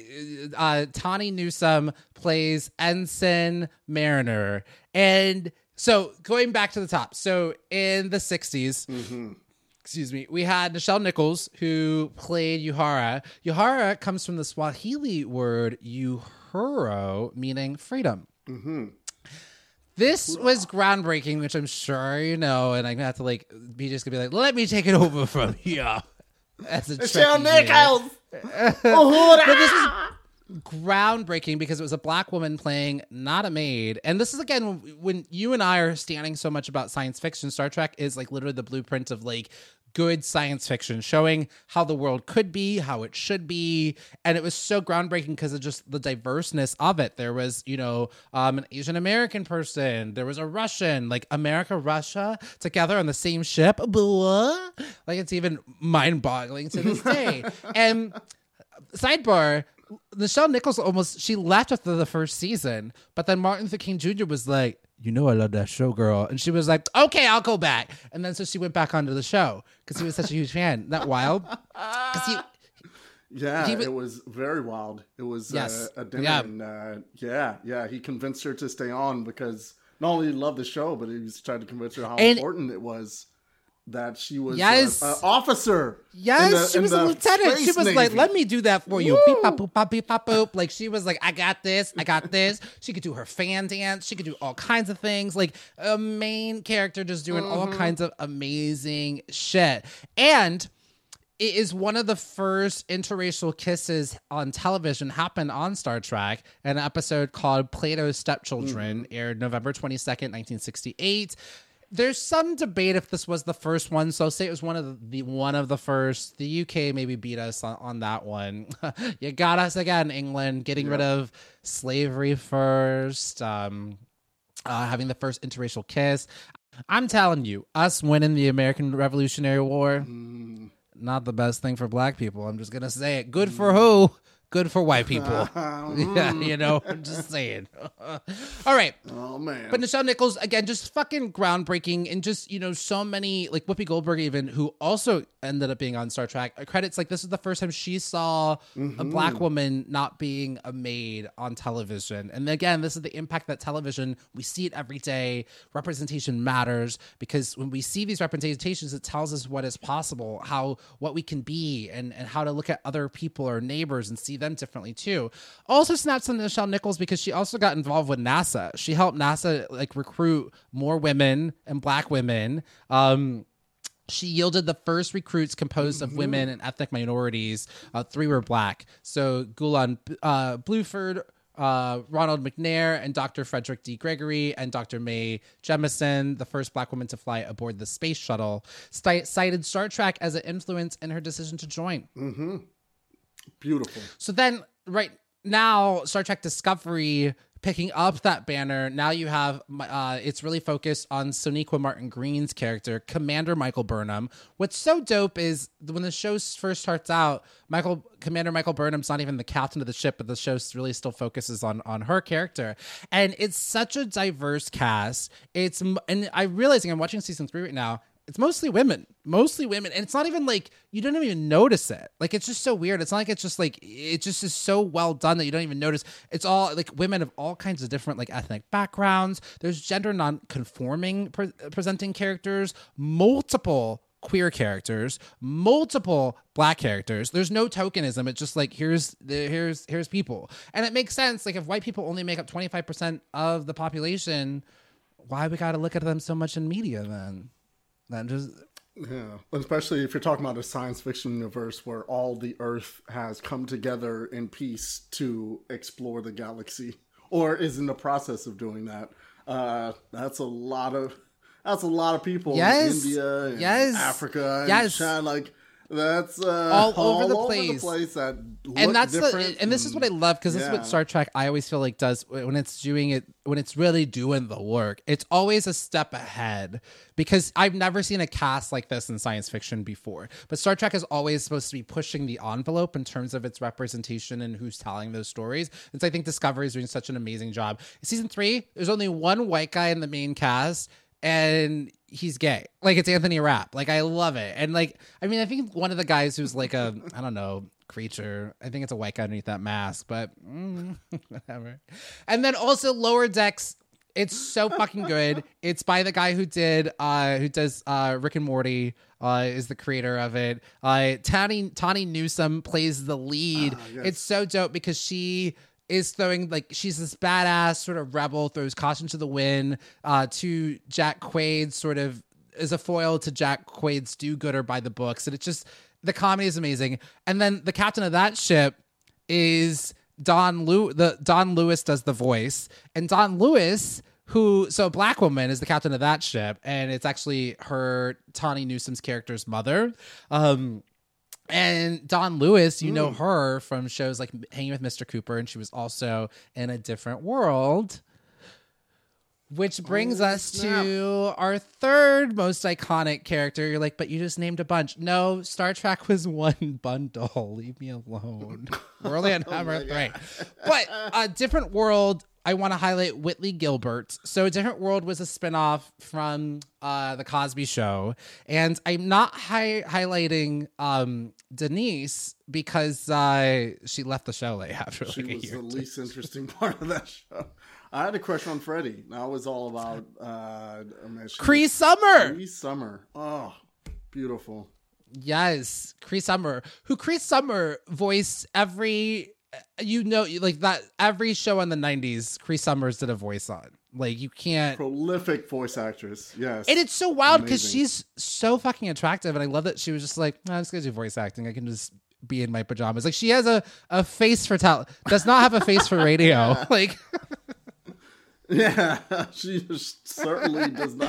uh, Tawny Newsome plays Ensign Mariner. And So going back to the top. So in the sixties, Mm-hmm. excuse me, we had Nichelle Nichols who played Uhura. Uhura comes from the Swahili word uhuru, meaning freedom. Mm-hmm. This was groundbreaking, which I'm sure you know, and I'm gonna have to like be just gonna be like, let me take it over from here. As a Nichelle Trekkie Nichols. but this was groundbreaking because it was a black woman playing not a maid. And this is again when, when you and I are standing so much about science fiction. Star Trek is like literally the blueprint of like good science fiction, showing how the world could be, how it should be. And it was so groundbreaking because of just the diverseness of it. There was, you know, um, an Asian American person. There was a Russian, like America, Russia together on the same ship. Blah. Like it's even mind boggling to this day. And sidebar, Nichelle Nichols almost, she left after the first season, but then Martin Luther King Junior was like, you know I love that show, girl. And she was like, okay, I'll go back. And then so she went back onto the show because he was such a huge fan. Isn't that wild? He, yeah, he was, it was very wild. It was yes, uh, a dinner. yeah. And, uh, yeah, yeah. He convinced her to stay on because not only did he love the show, but he was trying to convince her how And- important it was that she was Yes. an officer. Yes, in the- she in was a the lieutenant. She Space was like, Navy. let me do that for you. Beep, pop, boop, pop, beep, pop, boop. Like, she was like, I got this. I got this. She could do her fan dance. She could do all kinds of things. Like, a main character just doing all kinds of amazing shit. And it is one of the first interracial kisses on television happened on Star Trek. An episode called Plato's Stepchildren aired November twenty-second, nineteen sixty-eight. There's some debate if this was the first one, so I'll say it was one of the, the one of the first. The U K maybe beat us on, on that one. You got us again, England, getting Yep. rid of slavery first, um, uh, having the first interracial kiss. I'm telling you, us winning the American Revolutionary War, Mm. not the best thing for black people. I'm just gonna say it. Good for who? Good for white people. Yeah, you know, I'm just saying. All right. Oh, man. But Nichelle Nichols, again, just fucking groundbreaking, and just, you know, so many, like Whoopi Goldberg even, who also ended up being on Star Trek. Credits, like, this is the first time she saw Mm-hmm. a black woman not being a maid on television. And again, this is the impact that television, we see it every day. Representation matters, because when we see these representations, it tells us what is possible, how, what we can be, and, and how to look at other people or neighbors and see them differently too. Also snaps on Nichelle Nichols because she also got involved with NASA. She helped NASA like recruit more women and black women. Um, she yielded the first recruits composed of women and ethnic minorities. Uh, three were black. So Gulan uh, Bluford, uh, Ronald McNair, and Doctor Frederick D. Gregory, and Doctor Mae Jemison, the first black woman to fly aboard the space shuttle, st- cited Star Trek as an influence in her decision to join. Mm-hmm. Beautiful. So then, right now, Star Trek Discovery picking up that banner. Now you have, uh, it's really focused on Sonequa Martin Green's character, Commander Michael Burnham. What's so dope is when the show first starts out, Michael Commander Michael Burnham's not even the captain of the ship, but the show really still focuses on on her character. And it's such a diverse cast. It's and I'm realizing I'm watching season three right now. It's mostly women, mostly women. And it's not even like, you don't even notice it. Like, it's just so weird. It's not like it's just like, it just is so well done that you don't even notice. It's all like women of all kinds of different like ethnic backgrounds. There's gender non-conforming pre- presenting characters, multiple queer characters, multiple black characters. There's no tokenism. It's just like, here's the, here's, here's people. And it makes sense. Like, if white people only make up twenty-five percent of the population, why we got to look at them so much in media then? That just Yeah, especially if you're talking about a science fiction universe where all the Earth has come together in peace to explore the galaxy, or is in the process of doing that. Uh, that's a lot of that's a lot of people Yes. in India, and Yes. Africa, and Yes. China. Like that's uh, All over all the over place. the place that look and that's different. the, and this is what I love, because this is yeah. what Star Trek I always feel like does when it's doing it, when it's really doing the work. It's always a step ahead, because I've never seen a cast like this in science fiction before. But Star Trek is always supposed to be pushing the envelope in terms of its representation and who's telling those stories. And so I think Discovery is doing such an amazing job. Season three, there's only one white guy in the main cast, and he's gay. Like, it's Anthony Rapp. Like, I love it. And like, I mean, I think one of the guys who's like a, I don't know, creature, I think it's a white guy underneath that mask, but mm, whatever. And then also Lower Decks It's so fucking good. It's by the guy who did, uh, who does uh, Rick and Morty. Uh, is the creator of it. Uh, Tawny Tawny Newsome plays the lead. Ah, yes. It's so dope because she is throwing, like, she's this badass sort of rebel, throws caution to the wind uh, to Jack Quaid, sort of is a foil to Jack Quaid's do-gooder by the books. And it's just, the comedy is amazing. And then the captain of that ship is Don Lew. The Don Lewis does the voice, and Don Lewis, who, so a black woman is the captain of that ship, and it's actually her, Tawny Newsome's character's mother. Um, and Don Lewis, you know her from shows like Hanging with Mister Cooper, and she was also in A Different World. Which brings Oh, us snap. to our third most iconic character. You're like, but you just named a bunch. No, Star Trek was one bundle. Leave me alone. We're only on number three. But A Different World, I want to highlight Whitley Gilbert. So A Different World was a spinoff from uh, The Cosby Show. And I'm not hi- highlighting um, Denise because uh, she left the show like after like She a was year. the least interesting part of that show. I had a crush on Freddie. That was all about uh, I mean, she Cree was- Summer. Cree Summer. Oh, beautiful. Yes, Cree Summer, who Cree Summer voiced every, you know, like that, every show in the nineties, Cree Summers did a voice on. Like, you can't. Prolific voice actress. Yes. And it's so wild because Amazing. she's so fucking attractive. And I love that she was just like, no, I'm just going to do voice acting. I can just be in my pajamas. Like, she has a, a face for talent, does not have a face for radio. Like, Yeah, she just certainly does not.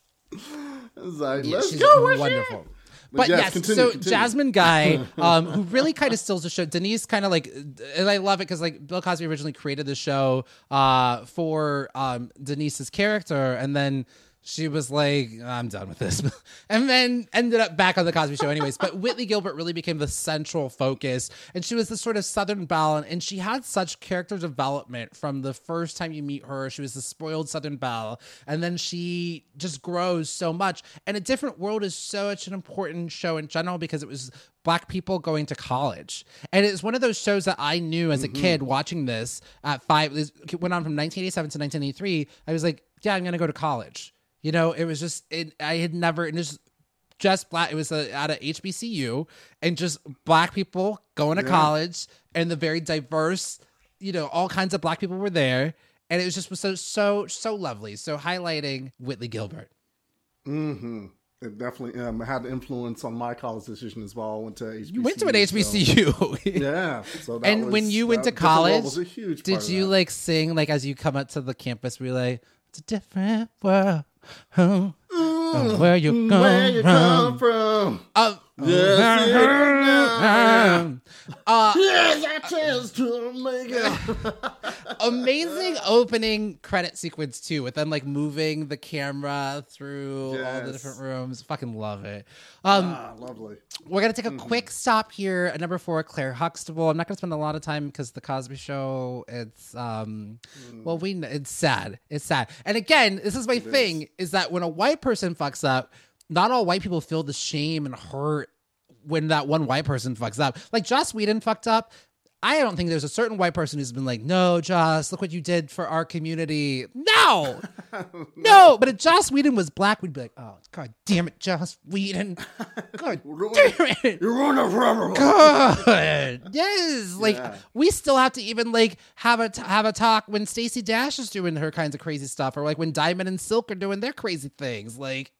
It's like, yeah, let's she's go. where's she wonderful. at? But yes, yes, continue, so continue. Jasmine Guy, um, who really kind of steals the show. Denise kind of like, and I love it because like Bill Cosby originally created the show uh, for um, Denise's character, and then she was like, I'm done with this. And then ended up back on the Cosby Show anyways. But Whitley Gilbert really became the central focus. And she was this sort of Southern belle. And she had such character development from the first time you meet her. She was the spoiled Southern belle. And then she just grows so much. And A Different World is such an important show in general because it was Black people going to college. And it's one of those shows that I knew as a kid watching this at five. It went on from nineteen eighty-seven to nineteen eighty-three. I was like, yeah, I'm going to go to college. You know, it was just, it, I had never, and it's just black, it was a, at a H B C U, and just Black people going to Yeah. college, and the very diverse, you know, all kinds of Black people were there, and it was just was so, so, so lovely. So highlighting Whitley Gilbert. Mm-hmm. It definitely um, had influence on my college decision as well. I went to H B C U. You went to an H B C so- U. Yeah. So that And was, when you went to that Different World college, was a huge did part of you that. like sing, like as you come up to the campus, were you like, it's a different world. Oh, oh, where you come Where you from? come from? Um, Yes, it is. uh, Here's our chance to make it. amazing opening credit sequence too, with them like moving the camera through all the Yes. different rooms. Fucking love it. Um, Ah, lovely. we're gonna take a quick stop here at number four, Claire Huxtable. I'm not gonna spend a lot of time because the Cosby Show. It's um, well, we kn- it's sad. It's sad. And again, this is my thing: is that when a white person fucks up, not all white people feel the shame and hurt when that one white person fucks up. Like Joss Whedon fucked up. I don't think there's a certain white person who's been like, no, Joss, look what you did for our community. No, no. But if Joss Whedon was Black, we'd be like, oh, God damn it, Joss Whedon. God damn it. You're on a rubber. God. Yes. Like Yeah. we still have to even like have a t- have a talk when Stacey Dash is doing her kinds of crazy stuff, or like when Diamond and Silk are doing their crazy things. Like,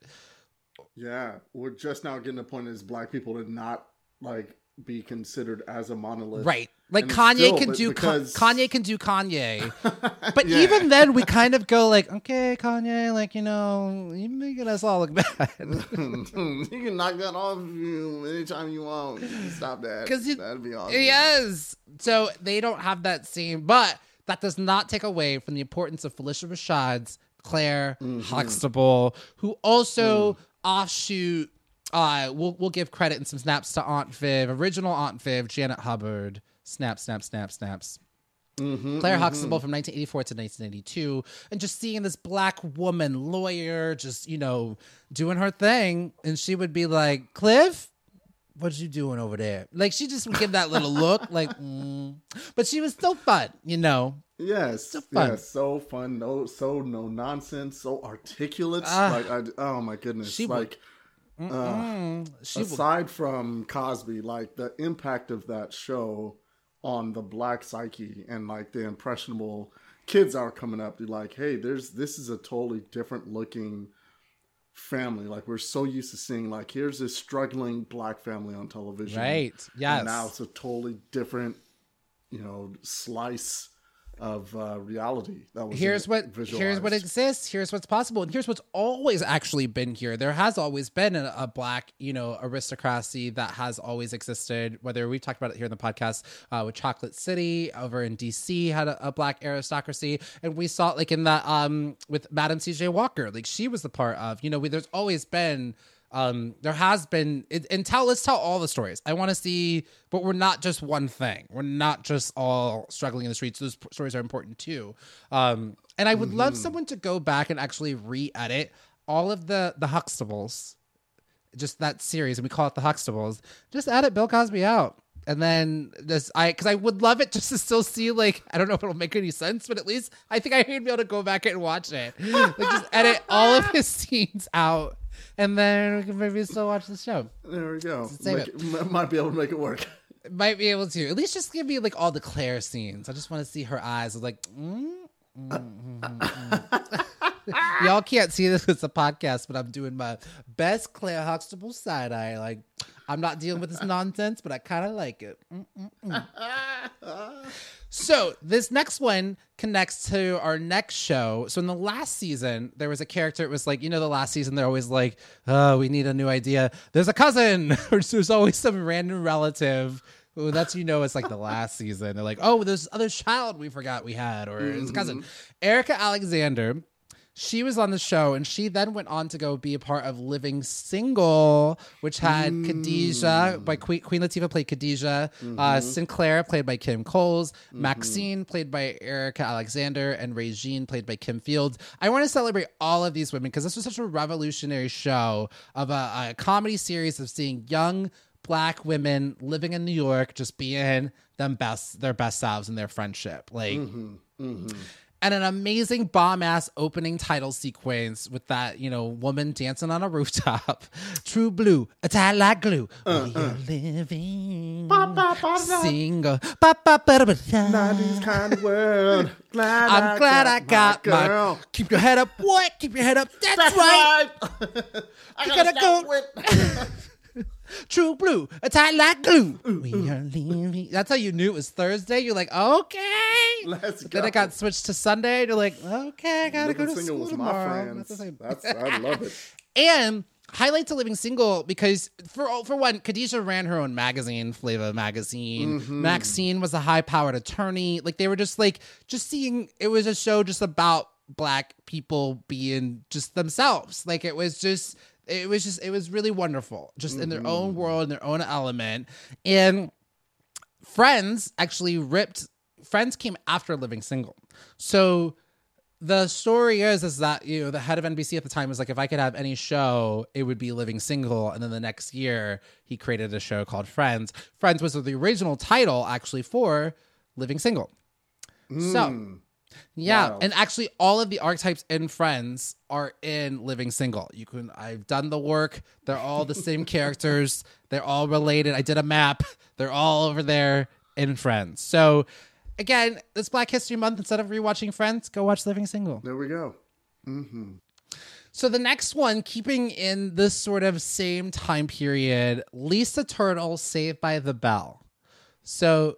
Yeah, we're just now getting to the point as Black people to not like be considered as a monolith, right. Like And Kanye still, can but do Ka- because- Kanye can do Kanye. But Yeah. even then we kind of go like, okay, Kanye, like, you know, you're making us all look bad. you can knock that off you anytime you want. Stop that. 'Cause you- That'd be awesome. Yes. So they don't have that same, but that does not take away from the importance of Felicia Rashad's Claire Huxtable, who also offshoot. Uh, we'll we'll give credit and some snaps to Aunt Viv, original Aunt Viv, Janet Hubbard. Snap, snap, snap, snaps. Claire Huxtable from nineteen eighty-four to nineteen ninety-two, and just seeing this Black woman lawyer just, you know, doing her thing, and she would be like, Cliff, what you doing over there? Like, she just would give that little look, like, mm. But she was still fun, you know. Yes, So fun. yes, so fun. No, so no nonsense. So articulate. Ah. like, I, oh my goodness. She will- like, uh, She will- aside from Cosby, like the impact of that show on the black psyche and like the impressionable kids are coming up. You're like, hey, there's this is a totally different looking family. Like we're so used to seeing like here's this struggling black family on television, Right. Yes. And now it's a totally different, you know, slice of uh, reality. That was here's what visualized. here's what exists. Here's what's possible, and here's what's always actually been here. There has always been a, a black, you know, aristocracy that has always existed. Whether we've talked about it here in the podcast uh, with Chocolate City over in D C had a, a black aristocracy, and we saw it like in that um with Madam C J Walker, like she was the part of. You know, we, there's always been. Um, there has been, it, and tell, let's tell all the stories. I want to see, but we're not just one thing. We're not just all struggling in the streets. Those p- stories are important too. Um, and I would Mm-hmm. love someone to go back and actually re-edit all of the, the Huxtables, just that series, and we call it the Huxtables. Just edit Bill Cosby out. And then this, I, cause I would love it just to still see, like, I don't know if it'll make any sense, but at least I think I'd be able to go back and watch it. Like, just edit all of his scenes out. And then we can maybe still watch the show. There we go. Save Make it. it- m- might be able to make it work. Might be able to. At least just give me like all the Claire scenes. I just want to see her eyes. Like, mm, mm, mm, mm. Y'all can't see this. It's a podcast, but I'm doing my best Claire Huxtable side eye. Like, I'm not dealing with this nonsense, but I kind of like it. Mm, mm, mm. So this next one connects to our next show. So in the last season, there was a character. It was like, you know, the last season, they're always like, oh, we need a new idea. There's a cousin, or there's always some random relative. Well, that's, you know, it's like the last season. They're like, oh, there's other child we forgot we had, or it's a cousin. Erica Alexander. She was on the show, and she then went on to go be a part of Living Single, which had mm. Khadijah, by Queen, Queen Latifah played Khadijah, mm-hmm. uh, Sinclair played by Kim Coles, mm-hmm. Maxine played by Erica Alexander, and Regine played by Kim Fields. I want to celebrate all of these women because this was such a revolutionary show of a, a comedy series of seeing young black women living in New York, just being them best, their best selves in their friendship. Like, mm-hmm. Mm-hmm. And an amazing bomb-ass opening title sequence with that, you know, woman dancing on a rooftop. True blue, a tight like glue. Uh, we uh. are living ba, ba, ba, single. Ba, ba, ba, ba, ba. nineties kind of world. Glad I'm I glad got I got my my, girl. Keep your head up. What? Keep your head up. That's, That's right. right. I You gotta gotta go. with. True blue, a tight like glue. We are living. That's how you knew it was Thursday. You're like, okay. Let's but go. then it got switched to Sunday. And you're like, okay, I gotta Living go to Single school was tomorrow. my friends. That's, the That's I love it. And highlight to Living Single because for for one, Khadijah ran her own magazine, Flava Magazine. Mm-hmm. Maxine was a high-powered attorney. Like they were just like just seeing. It was a show just about black people being just themselves. Like it was just. It was just, it was really wonderful, just mm-hmm. in their own world, in their own element. And Friends actually ripped, Friends came after Living Single. So the story is, is that, you know, the head of N B C at the time was like, if I could have any show, it would be Living Single. And then the next year he created a show called Friends. Friends was the original title actually for Living Single. Mm. So yeah, wow. And actually all of the archetypes in Friends are in Living Single. You can I've done the work. They're all the same characters. They're all related. I did a map. They're all over there in Friends. So again, this Black History Month, instead of rewatching Friends, go watch Living Single. There we go. Mm-hmm. So the next one, keeping in this sort of same time period, Lisa Turtle, Saved by the Bell. So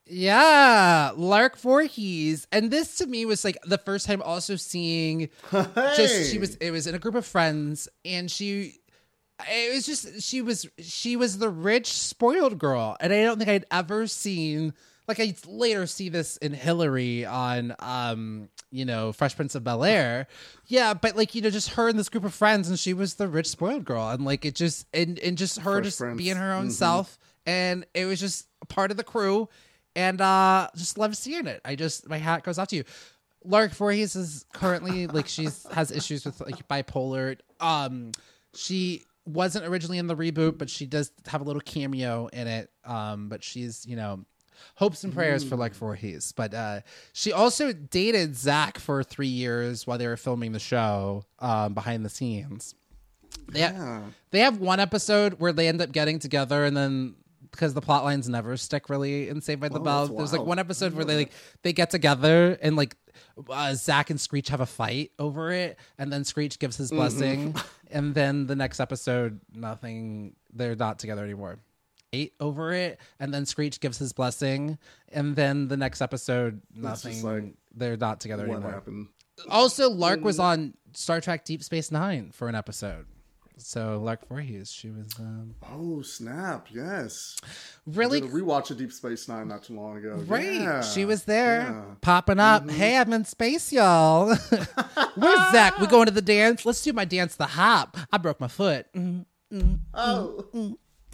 yeah, Lark Voorhees. And this to me was like the first time also seeing hey. just she was it was in a group of friends and she it was just she was she was the rich spoiled girl. And I don't think I'd ever seen like I later see this in Hillary on um, you know, Fresh Prince of Bel-Air. Yeah, but like, you know, just her and this group of friends and she was the rich spoiled girl and like it just and, and just her Fresh just Prince. being her own mm-hmm. self and it was just a part of the crew. And uh, just love seeing it. I just, my hat goes off to you. Lark Voorhees is currently, like, she's has issues with, like, bipolar. Um, she wasn't originally in the reboot, but she does have a little cameo in it. Um, but she's, you know, Hopes and prayers mm. for Lark Voorhees. But uh, she also dated Zach for three years while they were filming the show um, behind the scenes. They, yeah. ha- they have one episode where they end up getting together, and then because the plot lines never stick really in Saved by the oh, Bell, there's like one episode yeah. where they like they get together and like uh, Zach and Screech have a fight over it, and then Screech gives his blessing, mm-hmm. and then the next episode, nothing. They're not together anymore. Eight over it, and then Screech gives his blessing, and then the next episode, nothing. Like, they're not together what anymore. Happened? Also, Lark was on Star Trek Deep Space Nine for an episode. So Lark Voorhees, she was. Um, oh snap! Yes, really. I did a rewatch of Deep Space Nine not too long ago. Right, yeah. she was there, yeah. popping up. Mm-hmm. Hey, I'm in space, y'all. Where's Zach? We going to the dance? Let's do my dance, the hop. I broke my foot. Mm-hmm. Mm-hmm. Oh. Mm-hmm.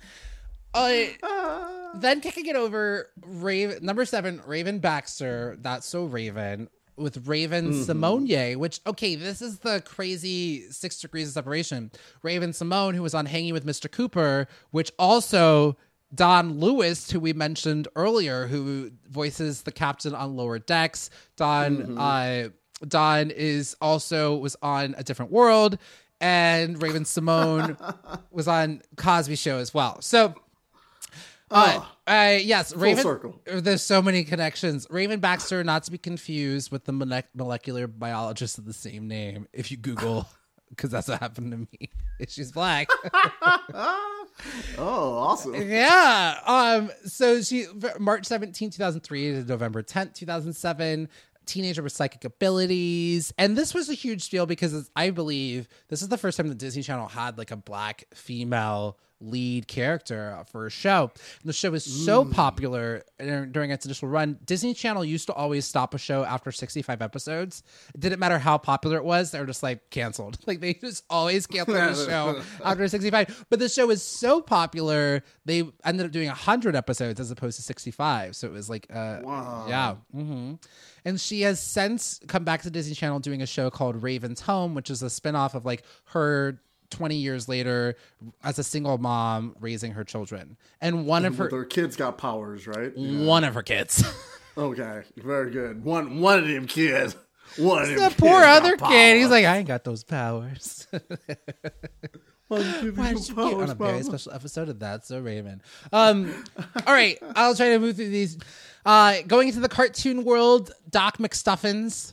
Uh, then kicking it over, Raven number seven, Raven Baxter. That's So Raven. With Raven mm-hmm. Simone, which, okay, this is the crazy six degrees of separation. Raven Simone, who was on Hanging with Mister Cooper, which also Don Lewis, who we mentioned earlier, who voices the captain on Lower Decks. Don, mm-hmm. uh, Don is also was on A Different World, and Raven Simone was on Cosby Show as well. So, Uh, oh, uh, yes, Raven. Full circle. There's so many connections. Raven Baxter, not to be confused with the mole- molecular biologist of the same name. If you Google, because that's what happened to me. She's black. Oh, awesome. Yeah. Um. So she March seventeenth, two thousand three to November tenth, two thousand seven. Teenager with psychic abilities, and this was a huge deal because I believe this is the first time the Disney Channel had like a black female lead character for a show. And the show was so mm. popular during its initial run. Disney Channel used to always stop a show after sixty-five episodes. It didn't matter how popular it was; they were just like canceled. Like they just always canceled the show after sixty-five. But the show was so popular, they ended up doing one hundred episodes as opposed to sixty-five. So it was like, uh, wow, yeah. Mm-hmm. And she has since come back to Disney Channel doing a show called Raven's Home, which is a spinoff of like her twenty years later as a single mom raising her children. And one and of her, her kids got powers, right? Yeah. One of her kids. Okay, very good. One one of them kids. One of them the kids poor other got kid. powers. He's like, I ain't got those powers. Why did you Why did you powers, get on a very Mama? special episode of That's So Raven? Um, all right, I'll try to move through these. Uh, going into the cartoon world, Doc McStuffins.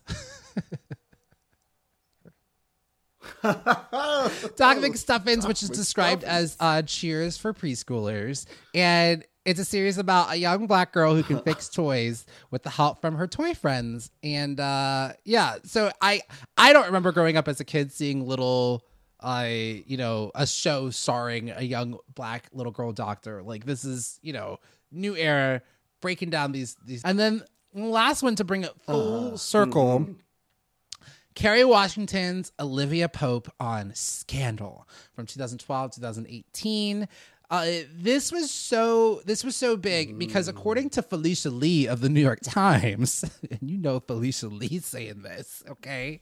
Doc McStuffins, Doc which is described McStuffins. as uh, Cheers for preschoolers, and it's a series about a young black girl who can fix toys with the help from her toy friends. And uh, yeah, so I I don't remember growing up as a kid seeing little. I, you know, a show starring a young black little girl doctor. Like this is, you know, new era, breaking down these these. And then last one to bring it full uh, circle, mm-hmm. Kerry Washington's Olivia Pope on Scandal from two thousand twelve, two thousand eighteen. Uh, this was so this was so big mm. because according to Felicia Lee of the New York Times, and you know Felicia Lee saying this, okay.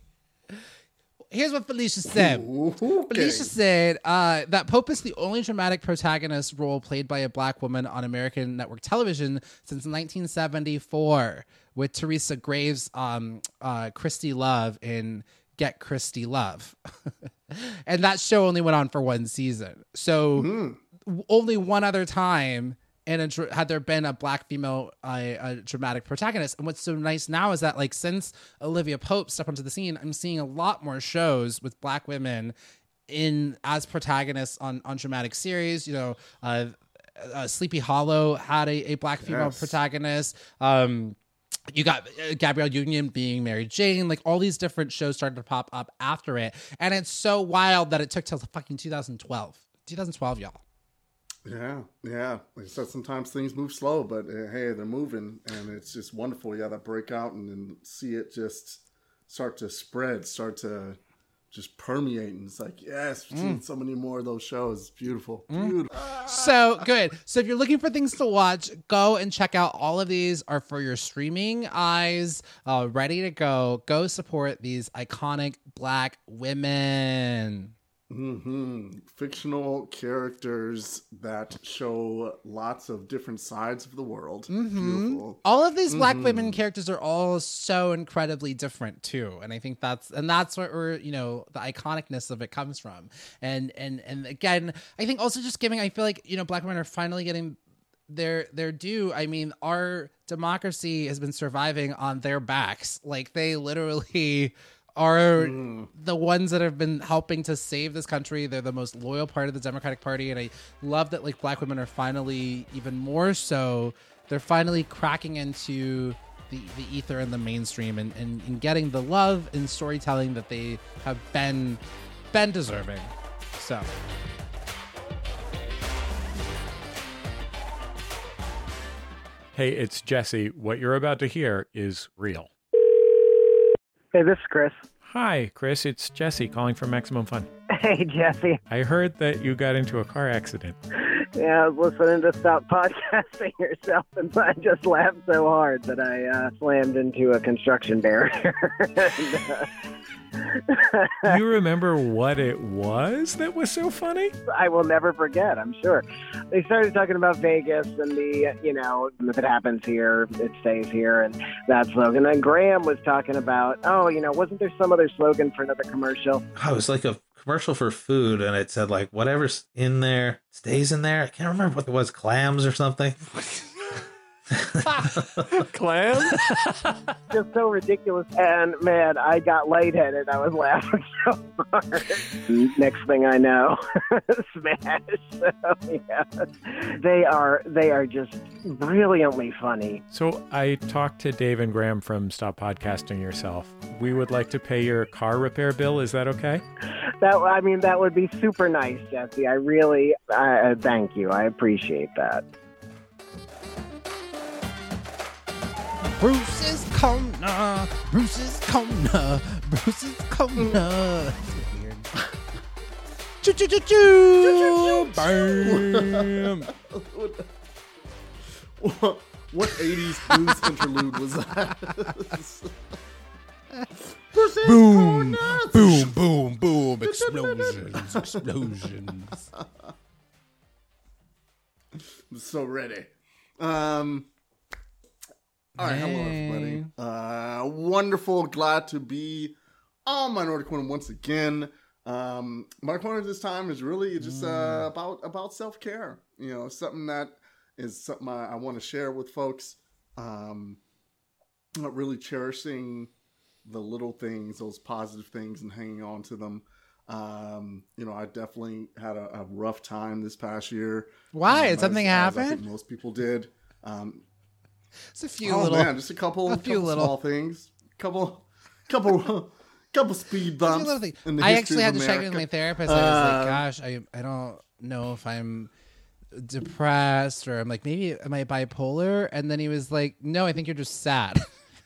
Here's what Felicia said. Ooh, okay. Felicia said uh, that Pope is the only dramatic protagonist role played by a black woman on American network television since nineteen seventy-four, with Teresa Graves, um, uh, Christy Love in Get Christy Love. And that show only went on for one season. So mm. only one other time and a, had there been a black female uh, a dramatic protagonist. And what's so nice now is that like since Olivia Pope stepped onto the scene, I'm seeing a lot more shows with black women in as protagonists on, on dramatic series. You know, uh, uh, Sleepy Hollow had a, a black female yes. protagonist. Um, you got Gabrielle Union being Mary Jane. Like all these different shows started to pop up after it. And it's so wild that it took till fucking two thousand twelve. twenty twelve, y'all. Yeah, yeah. Like I said, sometimes things move slow, but uh, hey, they're moving, and it's just wonderful. Yeah, that break out and then see it just start to spread, start to just permeate, and it's like, yes, we've seen mm. so many more of those shows. It's beautiful, mm. beautiful. So good. So if you're looking for things to watch, go and check out all of these. Are for your streaming eyes, uh, ready to go. Go support these iconic black women. Mm-hmm. Fictional characters that show lots of different sides of the world. Mm-hmm. Beautiful. All of these black Mhm. women characters are all so incredibly different too, and I think that's and that's where we're, you know, the iconicness of it comes from. And and and again, I think also just giving, I feel like, you know, black women are finally getting their their due. I mean, our democracy has been surviving on their backs. Like, they literally are Mm. the ones that have been helping to save this country. They're the most loyal part of the Democratic Party, and I love that, like, black women are finally, even more so, they're finally cracking into the, the ether and the mainstream, and, and, and getting the love and storytelling that they have been been deserving. So Hey, it's Jesse. What you're about to hear is real. Hey, this is Chris. Hi, Chris. It's Jesse calling from Maximum Fun. Hey, Jesse. I heard that you got into a car accident. Yeah, I was listening to Stop Podcasting Yourself, and I just laughed so hard that I uh, slammed into a construction barrier. and, uh, You remember what it was that was so funny? I will never forget, I'm sure. They started talking about Vegas and the, you know, if it happens here, it stays here, and that slogan. And Graham was talking about, oh, you know, wasn't there some other slogan for another commercial? Oh, it was like a commercial for food, and it said, like, whatever's in there stays in there. I can't remember what it was, clams or something. Clam? Just so ridiculous. And man, I got lightheaded. I was laughing so hard. Next thing I know, smash. So, yeah. They are they are just brilliantly funny. So I talked to Dave and Graham from Stop Podcasting Yourself. We would like to pay your car repair bill. Is that okay? That I mean, that would be super nice, Jesse. I really uh, thank you. I appreciate that. Bruce's Corner, Bruce's Corner, Bruce's Corner. That's weird. Choo choo choo choo. Bam. What, what eighties blues interlude was that? Boom, boom, boom, boom. Explosions, explosions. I'm so ready. Um. All right, hello Hey. everybody. Uh, wonderful, glad to be on Minority Corner once again. Um, my corner this time is really just uh, about about self care. You know, something that is something I, I want to share with folks. Um, not really cherishing the little things, those positive things, and hanging on to them. Um, you know, I definitely had a, a rough time this past year. Why? Um, Did something as, as happen? I think most people did. Um, It's a few oh little. man, just a couple, a few couple little- small things, couple, couple, couple speed a few bumps. little things. in the I history actually had of to check in with my America. therapist. I was like, Uh, gosh, I I don't know if I'm depressed, or I'm like, maybe am I bipolar? And then he was like, no, I think you're just sad.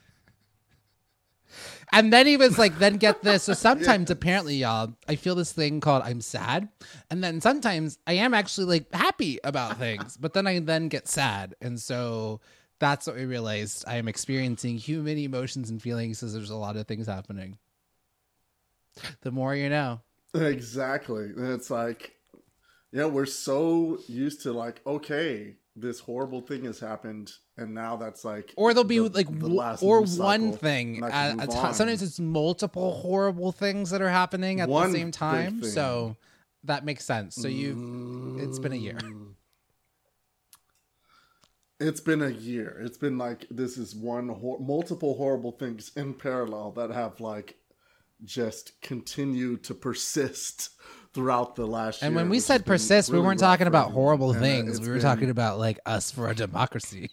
And then he was like, then get this. So sometimes, apparently, y'all, I feel this thing called I'm sad. And then sometimes I am actually like happy about things, but then I then get sad. And so that's what we realized. I am experiencing human emotions and feelings because there's a lot of things happening. The more you know. Exactly. And it's like, yeah, we're so used to like, okay, this horrible thing has happened, and now that's like, Or there'll be the- like, the w- last or news one cycle, thing and I at can a move time. on. Sometimes it's multiple horrible things that are happening at One the same big time. thing. So that makes sense. So you, it's been a year. It's been a year. It's been like, this is one, hor- multiple horrible things in parallel that have like just continued to persist throughout the last year. And when we which said has been persist, we really weren't rough talking for about everyone. horrible And, uh, things. it's We were been- talking about like us for a democracy.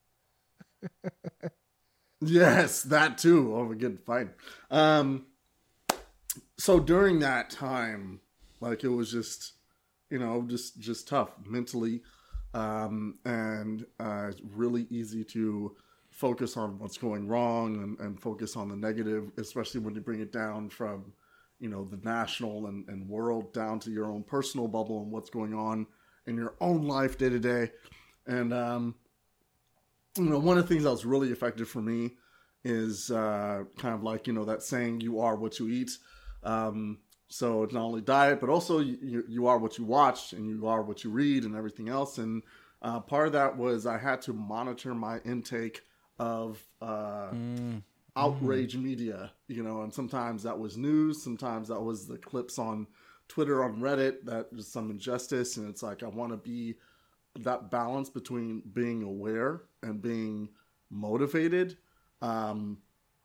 Yes, that too. Oh, we good fight. Um, so during that time, like it was just, you know, just just tough mentally, um, and uh, it's really easy to focus on what's going wrong and, and focus on the negative, especially when you bring it down from, you know, the national and, and world down to your own personal bubble and what's going on in your own life day to day. And um, you know, one of the things that was really effective for me is uh, kind of like, you know, that saying, you are what you eat. Um, So it's not only diet, but also you, you are what you watch and you are what you read and everything else. And uh, part of that was I had to monitor my intake of uh, mm. outrage mm. media, you know, and sometimes that was news. Sometimes that was the clips on Twitter, on Reddit, that was some injustice. And it's like, I want to be that balance between being aware and being motivated. Um,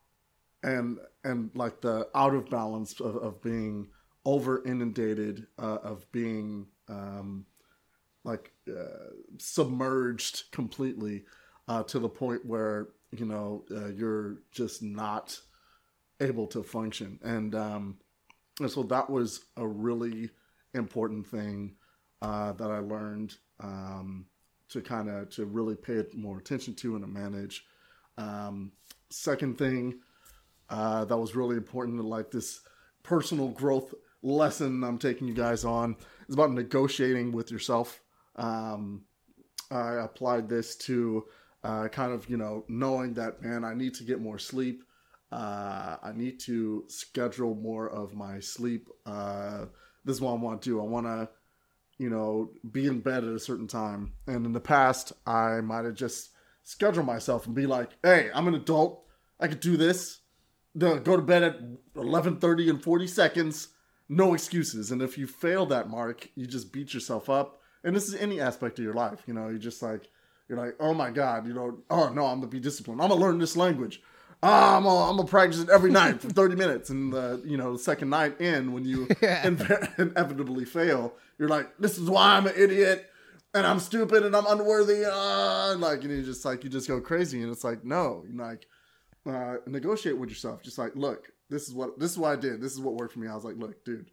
and, and like the out of balance of, of being over inundated, uh, of being, um, like, uh, submerged completely, uh, to the point where, you know, uh, you're just not able to function. And, um, and so that was a really important thing, uh, that I learned, um, to kind of, to really pay more attention to and to manage. Um, second thing, uh, that was really important, like this personal growth lesson I'm taking you guys on, is about negotiating with yourself. Um, I applied this to, uh, kind of, you know, knowing that, man, I need to get more sleep. Uh, I need to schedule more of my sleep. Uh, this is what I want to do. I want to, you know, be in bed at a certain time. And in the past, I might have just scheduled myself and be like, hey, I'm an adult. I could do this. Go to bed at eleven thirty and forty seconds. No excuses. And if you fail that mark, you just beat yourself up. And this is any aspect of your life. You know, you're just like, you're like, oh my God, you know, oh no, I'm going to be disciplined. I'm going to learn this language. Ah, I'm gonna, I'm gonna practice it every night for thirty minutes. And the, you know, the second night in, when you yeah. inve- inevitably fail, you're like, this is why I'm an idiot and I'm stupid and I'm unworthy. Uh, and like, you know, you just like, you just go crazy. And it's like, no, you know, like, uh, negotiate with yourself. Just like, look, this is what, this is what I did. This is what worked for me. I was like, look, dude,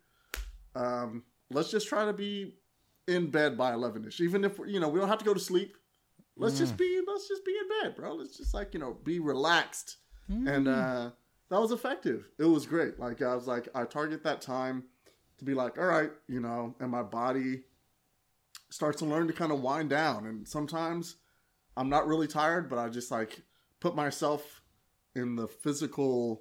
um, let's just try to be in bed by eleven-ish. Even if, you know, we don't have to go to sleep. Let's mm. just be, let's just be in bed, bro. Let's just like, you know, be relaxed. Mm. And uh, that was effective. It was great. Like, I was like, I target that time to be like, all right, you know, and my body starts to learn to kind of wind down. And sometimes I'm not really tired, but I just like put myself in the physical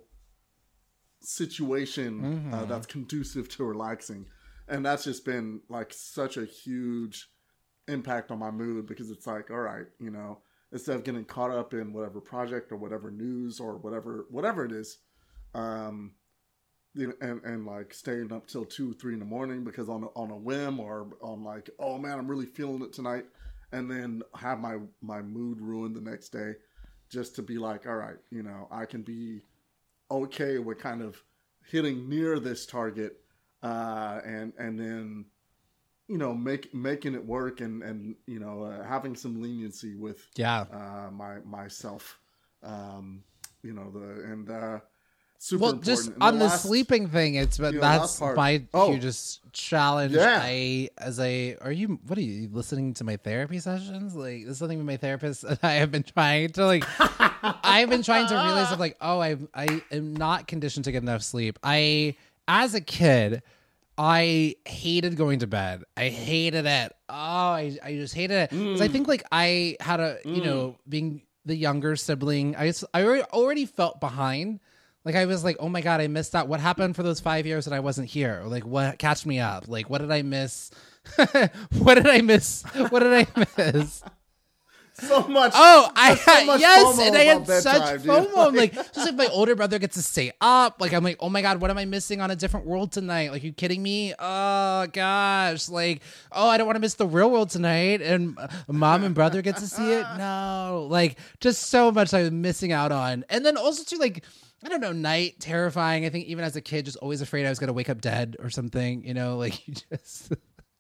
situation mm-hmm. uh, that's conducive to relaxing. And that's just been like such a huge impact on my mood, because it's like, all right, you know, instead of getting caught up in whatever project or whatever news or whatever, whatever it is, um, you know, and, and like staying up till two, three in the morning because on a, on a whim, or on like, oh man, I'm really feeling it tonight. And then have my, my mood ruined the next day, just to be like, all right, you know, I can be okay with kind of hitting near this target, uh, and, and then, you know, make, making it work, and, and, you know, uh, having some leniency with, yeah, uh, my, myself, um, you know, the, and, uh, super well, important. just and on the, last, sleeping thing, it's, but you know, that's my oh, hugest challenge. Yeah. I, as a, are you, what are you listening to my therapy sessions? Like, this is something my therapist and I have been trying to like, I've been trying to realize of like, oh, I, I am not conditioned to get enough sleep. I, as a kid, I hated going to bed. I hated it. Oh, I, I just hated it. Because mm. I think like I had a, you mm. know, being the younger sibling, I, just, I already, already felt behind. Like I was like, oh my God, I missed out. What happened for those five years that I wasn't here? Or like, what, catch me up. Like, what did I miss? what did I miss? What did I miss? So much. Oh, I so had, much yes, FOMO and I had bedtime, such dude. FOMO. Like, just like my older brother gets to stay up. Like, I'm like, oh my God, what am I missing on A Different World tonight? Like, you kidding me? Oh gosh, like, oh, I don't want to miss The Real World tonight, and mom and brother get to see it. No, like, just so much I was missing out on, and then also too, like, I don't know, night terrifying. I think even as a kid, just always afraid I was gonna wake up dead or something. You know, like you just.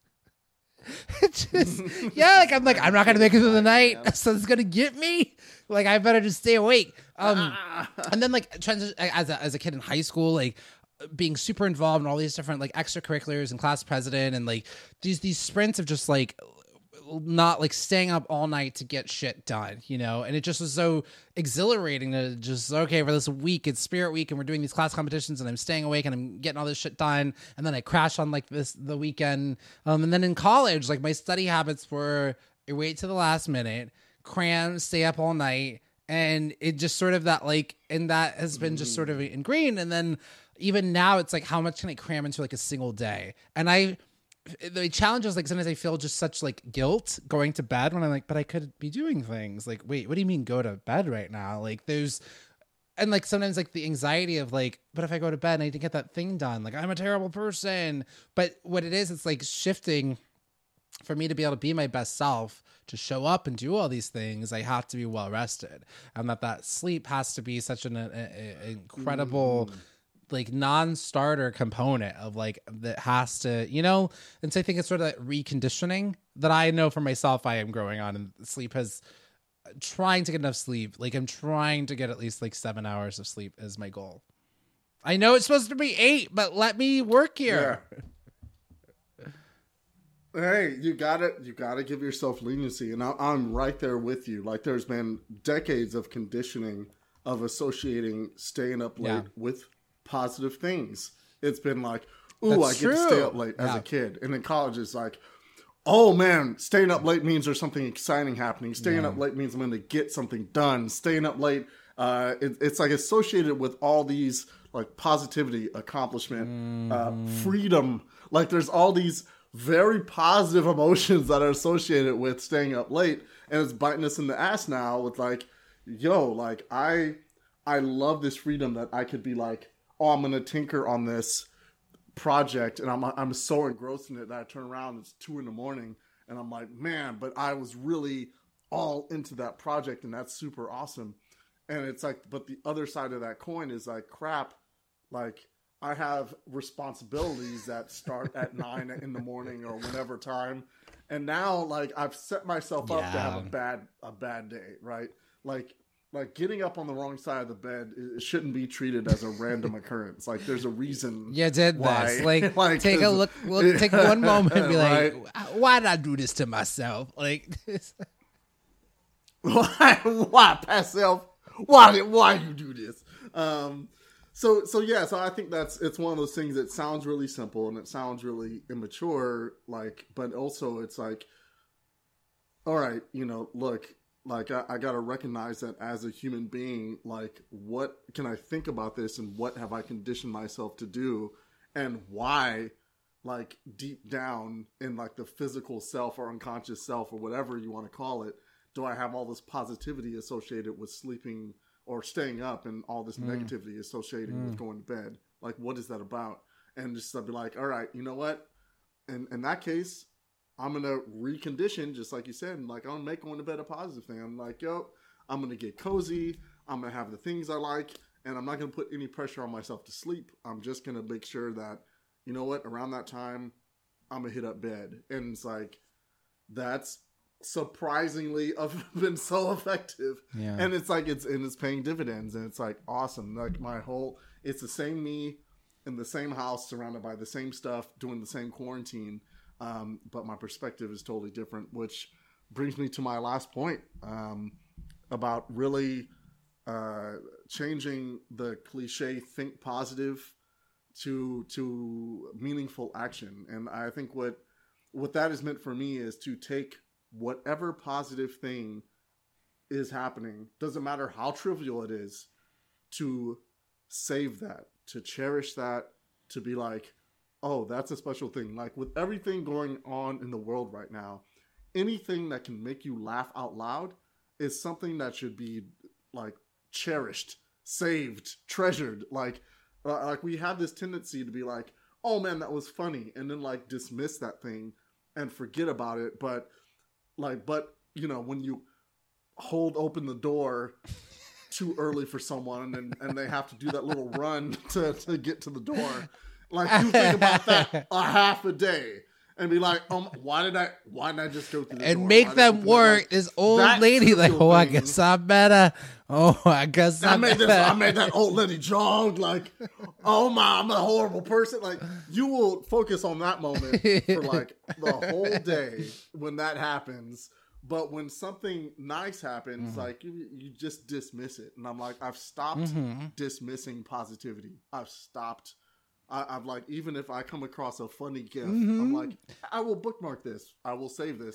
just yeah, like I'm like I'm not gonna make it through the night, so it's gonna get me. Like I better just stay awake. Um, and then like trans- as a as a kid in high school, like being super involved in all these different like extracurriculars and class president, and like these these sprints of just like not like staying up all night to get shit done, you know. And it just was so exhilarating to just, okay, for this week, it's Spirit Week and we're doing these class competitions and I'm staying awake and I'm getting all this shit done, and then I crash on like this the weekend. Um and then in college, like my study habits were wait to the last minute, cram, stay up all night, and it just sort of that like, and that has been just sort of ingrained. And then even now it's like, how much can I cram into like a single day? And I, the challenge is like, sometimes I feel just such like guilt going to bed when I'm like, but I could be doing things. Like, wait, what do you mean go to bed right now? Like there's, and like sometimes like the anxiety of like, but if I go to bed and I didn't get that thing done, like I'm a terrible person. But what it is, it's like shifting for me to be able to be my best self, to show up and do all these things. I have to be well rested, and that that sleep has to be such an a, a, incredible, mm. like non-starter component of like, that has to, you know, and so I think it's sort of that reconditioning that I know for myself I am growing on, and sleep has, trying to get enough sleep. Like I'm trying to get at least like seven hours of sleep is my goal. I know it's supposed to be eight, but let me work here. Yeah. Hey, you gotta, you gotta give yourself leniency. And I, I'm right there with you. Like there's been decades of conditioning of associating staying up late yeah. with positive things. It's been like, ooh, That's I true. get to stay up late as yeah. a kid. And in college it's like, oh man, staying up late means there's something exciting happening. Staying yeah. up late means I'm going to get something done. Staying up late, uh, it, it's like associated with all these like positivity, accomplishment, mm. uh, freedom. Like there's all these very positive emotions that are associated with staying up late, and it's biting us in the ass now with like, yo, like I, I love this freedom that I could be like, oh, I'm going to tinker on this project, and I'm I'm so engrossed in it that I turn around and it's two in the morning and I'm like, man, but I was really all into that project and that's super awesome. And it's like, but the other side of that coin is like, crap, like I have responsibilities that start at nine in the morning or whatever time, and now like I've set myself up yeah. to have a bad a bad day, right? Like Like getting up on the wrong side of the bed, it shouldn't be treated as a random occurrence. Like there's a reason. You did why. this. Like, like take a look, look, take one moment and be like, right? why did I do this to myself? Like, why, why, past self? Why did, why you do this? Um, so, so yeah, so I think that's, it's one of those things that sounds really simple and it sounds really immature, like, but also it's like, all right, you know, look, like, I, I got to recognize that as a human being, like, what can I think about this and what have I conditioned myself to do, and why, like, deep down in, like, the physical self or unconscious self or whatever you want to call it, do I have all this positivity associated with sleeping or staying up and all this mm. negativity associated mm. with going to bed? Like, what is that about? And just to be like, all right, you know what? In, in that case, I'm going to recondition, just like you said, and like, I'm going to make going to bed a positive thing. I'm like, yo, I'm going to get cozy. I'm going to have the things I like, and I'm not going to put any pressure on myself to sleep. I'm just going to make sure that, you know what, around that time, I'm going to hit up bed. And it's like, that's surprisingly been so effective. Yeah. And it's like, it's, and it's paying dividends, and it's like, awesome. Like my whole, it's the same me in the same house, surrounded by the same stuff, doing the same quarantine. Um, but my perspective is totally different, which brings me to my last point um, about really uh, changing the cliche think positive to to meaningful action. And I think what what that has meant for me is to take whatever positive thing is happening, doesn't matter how trivial it is, to save that, to cherish that, to be like, oh, that's a special thing. Like with everything going on in the world right now, anything that can make you laugh out loud is something that should be like cherished, saved, treasured. Like, uh, like we have this tendency to be like, oh man, that was funny, and then like dismiss that thing and forget about it. But like, but you know, when you hold open the door too early for someone, and then, and they have to do that little run to, to get to the door. Like you think about that a half a day and be like, um, why did I, why didn't I just go through the and door? make why them work? Like, this old lady, like, oh, I guess I better. Oh, I guess I, I made better. this. I made that old lady jog. Like, oh my, I'm a horrible person. Like, you will focus on that moment for like the whole day when that happens. But when something nice happens, mm-hmm. like you, you just dismiss it. And I'm like, I've stopped mm-hmm. dismissing positivity. I've stopped. I, I've like, even if I come across a funny gift, mm-hmm. I'm like, I will bookmark this. I will save this.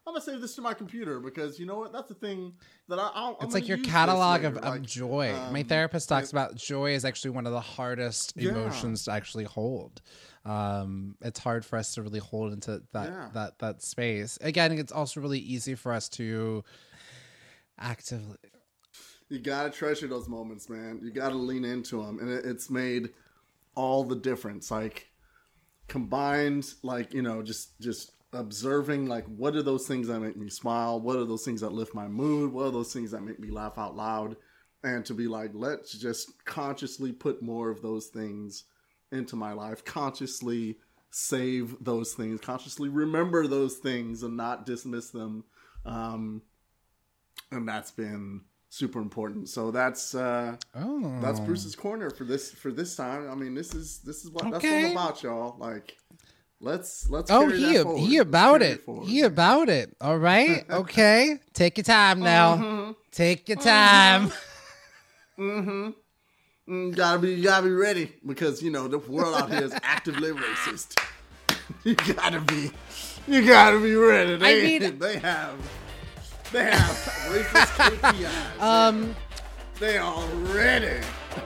I'm gonna save this to my computer because you know what? That's the thing that I. I'll, I'm It's like gonna your use this catalog later. of, of Like, joy. um, My therapist talks it- about joy is actually one of the hardest Yeah. emotions to actually hold. Um, it's hard for us to really hold into that Yeah. that that space. Again, it's also really easy for us to actively. You gotta treasure those moments, man. You gotta lean into them, and it, it's made all the difference. Like combined, like you know, just just observing, like what are those things that make me smile? What are those things that lift my mood? What are those things that make me laugh out loud? And to be like, let's just consciously put more of those things into my life. Consciously save those things. Consciously remember those things and not dismiss them. Um, and that's been super important. So that's uh Oh, that's Bruce's Corner for this for this time. I mean, this is this is what that's what Okay. I'm about, y'all. Like, let's let's. Oh, carry he that forward. he Let's about carry it. forward. He about it. All right. Okay. Take your time now. Mm-hmm. Take your time. Mm-hmm. Mm, gotta be, you gotta be ready because you know the world out here is actively racist. You gotta be, you gotta be ready. They, I mean- they have, they have racist K P Is. Um. They are ready.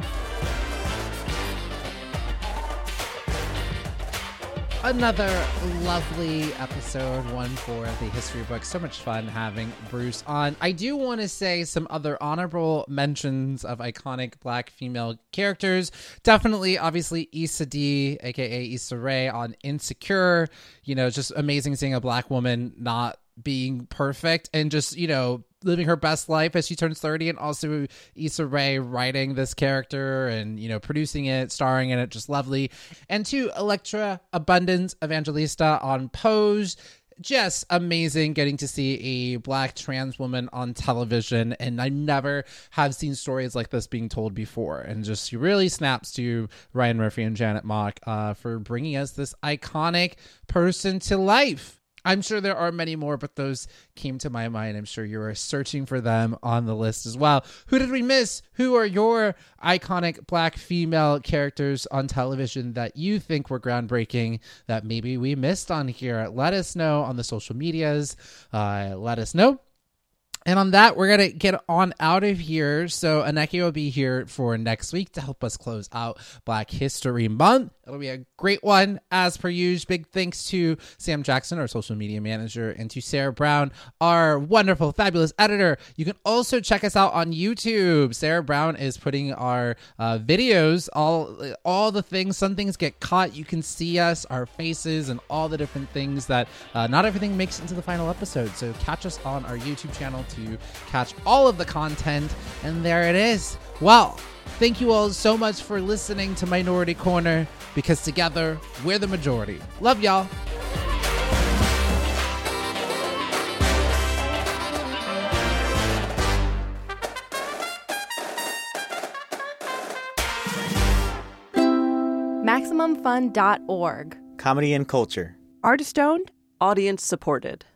Another lovely episode, one for the history book. So much fun having Bruce on. I do want to say some other honorable mentions of iconic black female characters. Definitely, obviously, Issa Dee, aka Issa Rae on Insecure. You know, just amazing seeing a black woman not being perfect and just, you know, living her best life as she turns thirty, and also Issa Rae writing this character and, you know, producing it, starring in it, just lovely. And two, Electra Abundance Evangelista on Pose. Just amazing getting to see a black trans woman on television, and I never have seen stories like this being told before. And just she really snaps to Ryan Murphy and Janet Mock uh, for bringing us this iconic person to life. I'm sure there are many more, but those came to my mind. I'm sure you are searching for them on the list as well. Who did we miss? Who are your iconic black female characters on television that you think were groundbreaking that maybe we missed on here? Let us know on the social medias. Uh, let us know. And on that, we're going to get on out of here. So Aneki will be here for next week to help us close out Black History Month. It'll be a great one, as per usual. Big thanks to Sam Jackson, our social media manager, and to Sarah Brown, our wonderful, fabulous editor. You can also check us out on YouTube. Sarah Brown is putting our uh, videos, all all the things. Some things get caught. You can see us, our faces, and all the different things that uh, not everything makes it into the final episode. So catch us on our YouTube channel to catch all of the content. And there it is. Well, thank you all so much for listening to Minority Corner, because together we're the majority. Love y'all. Maximum Fun dot org. Comedy and culture. Artist owned, audience supported.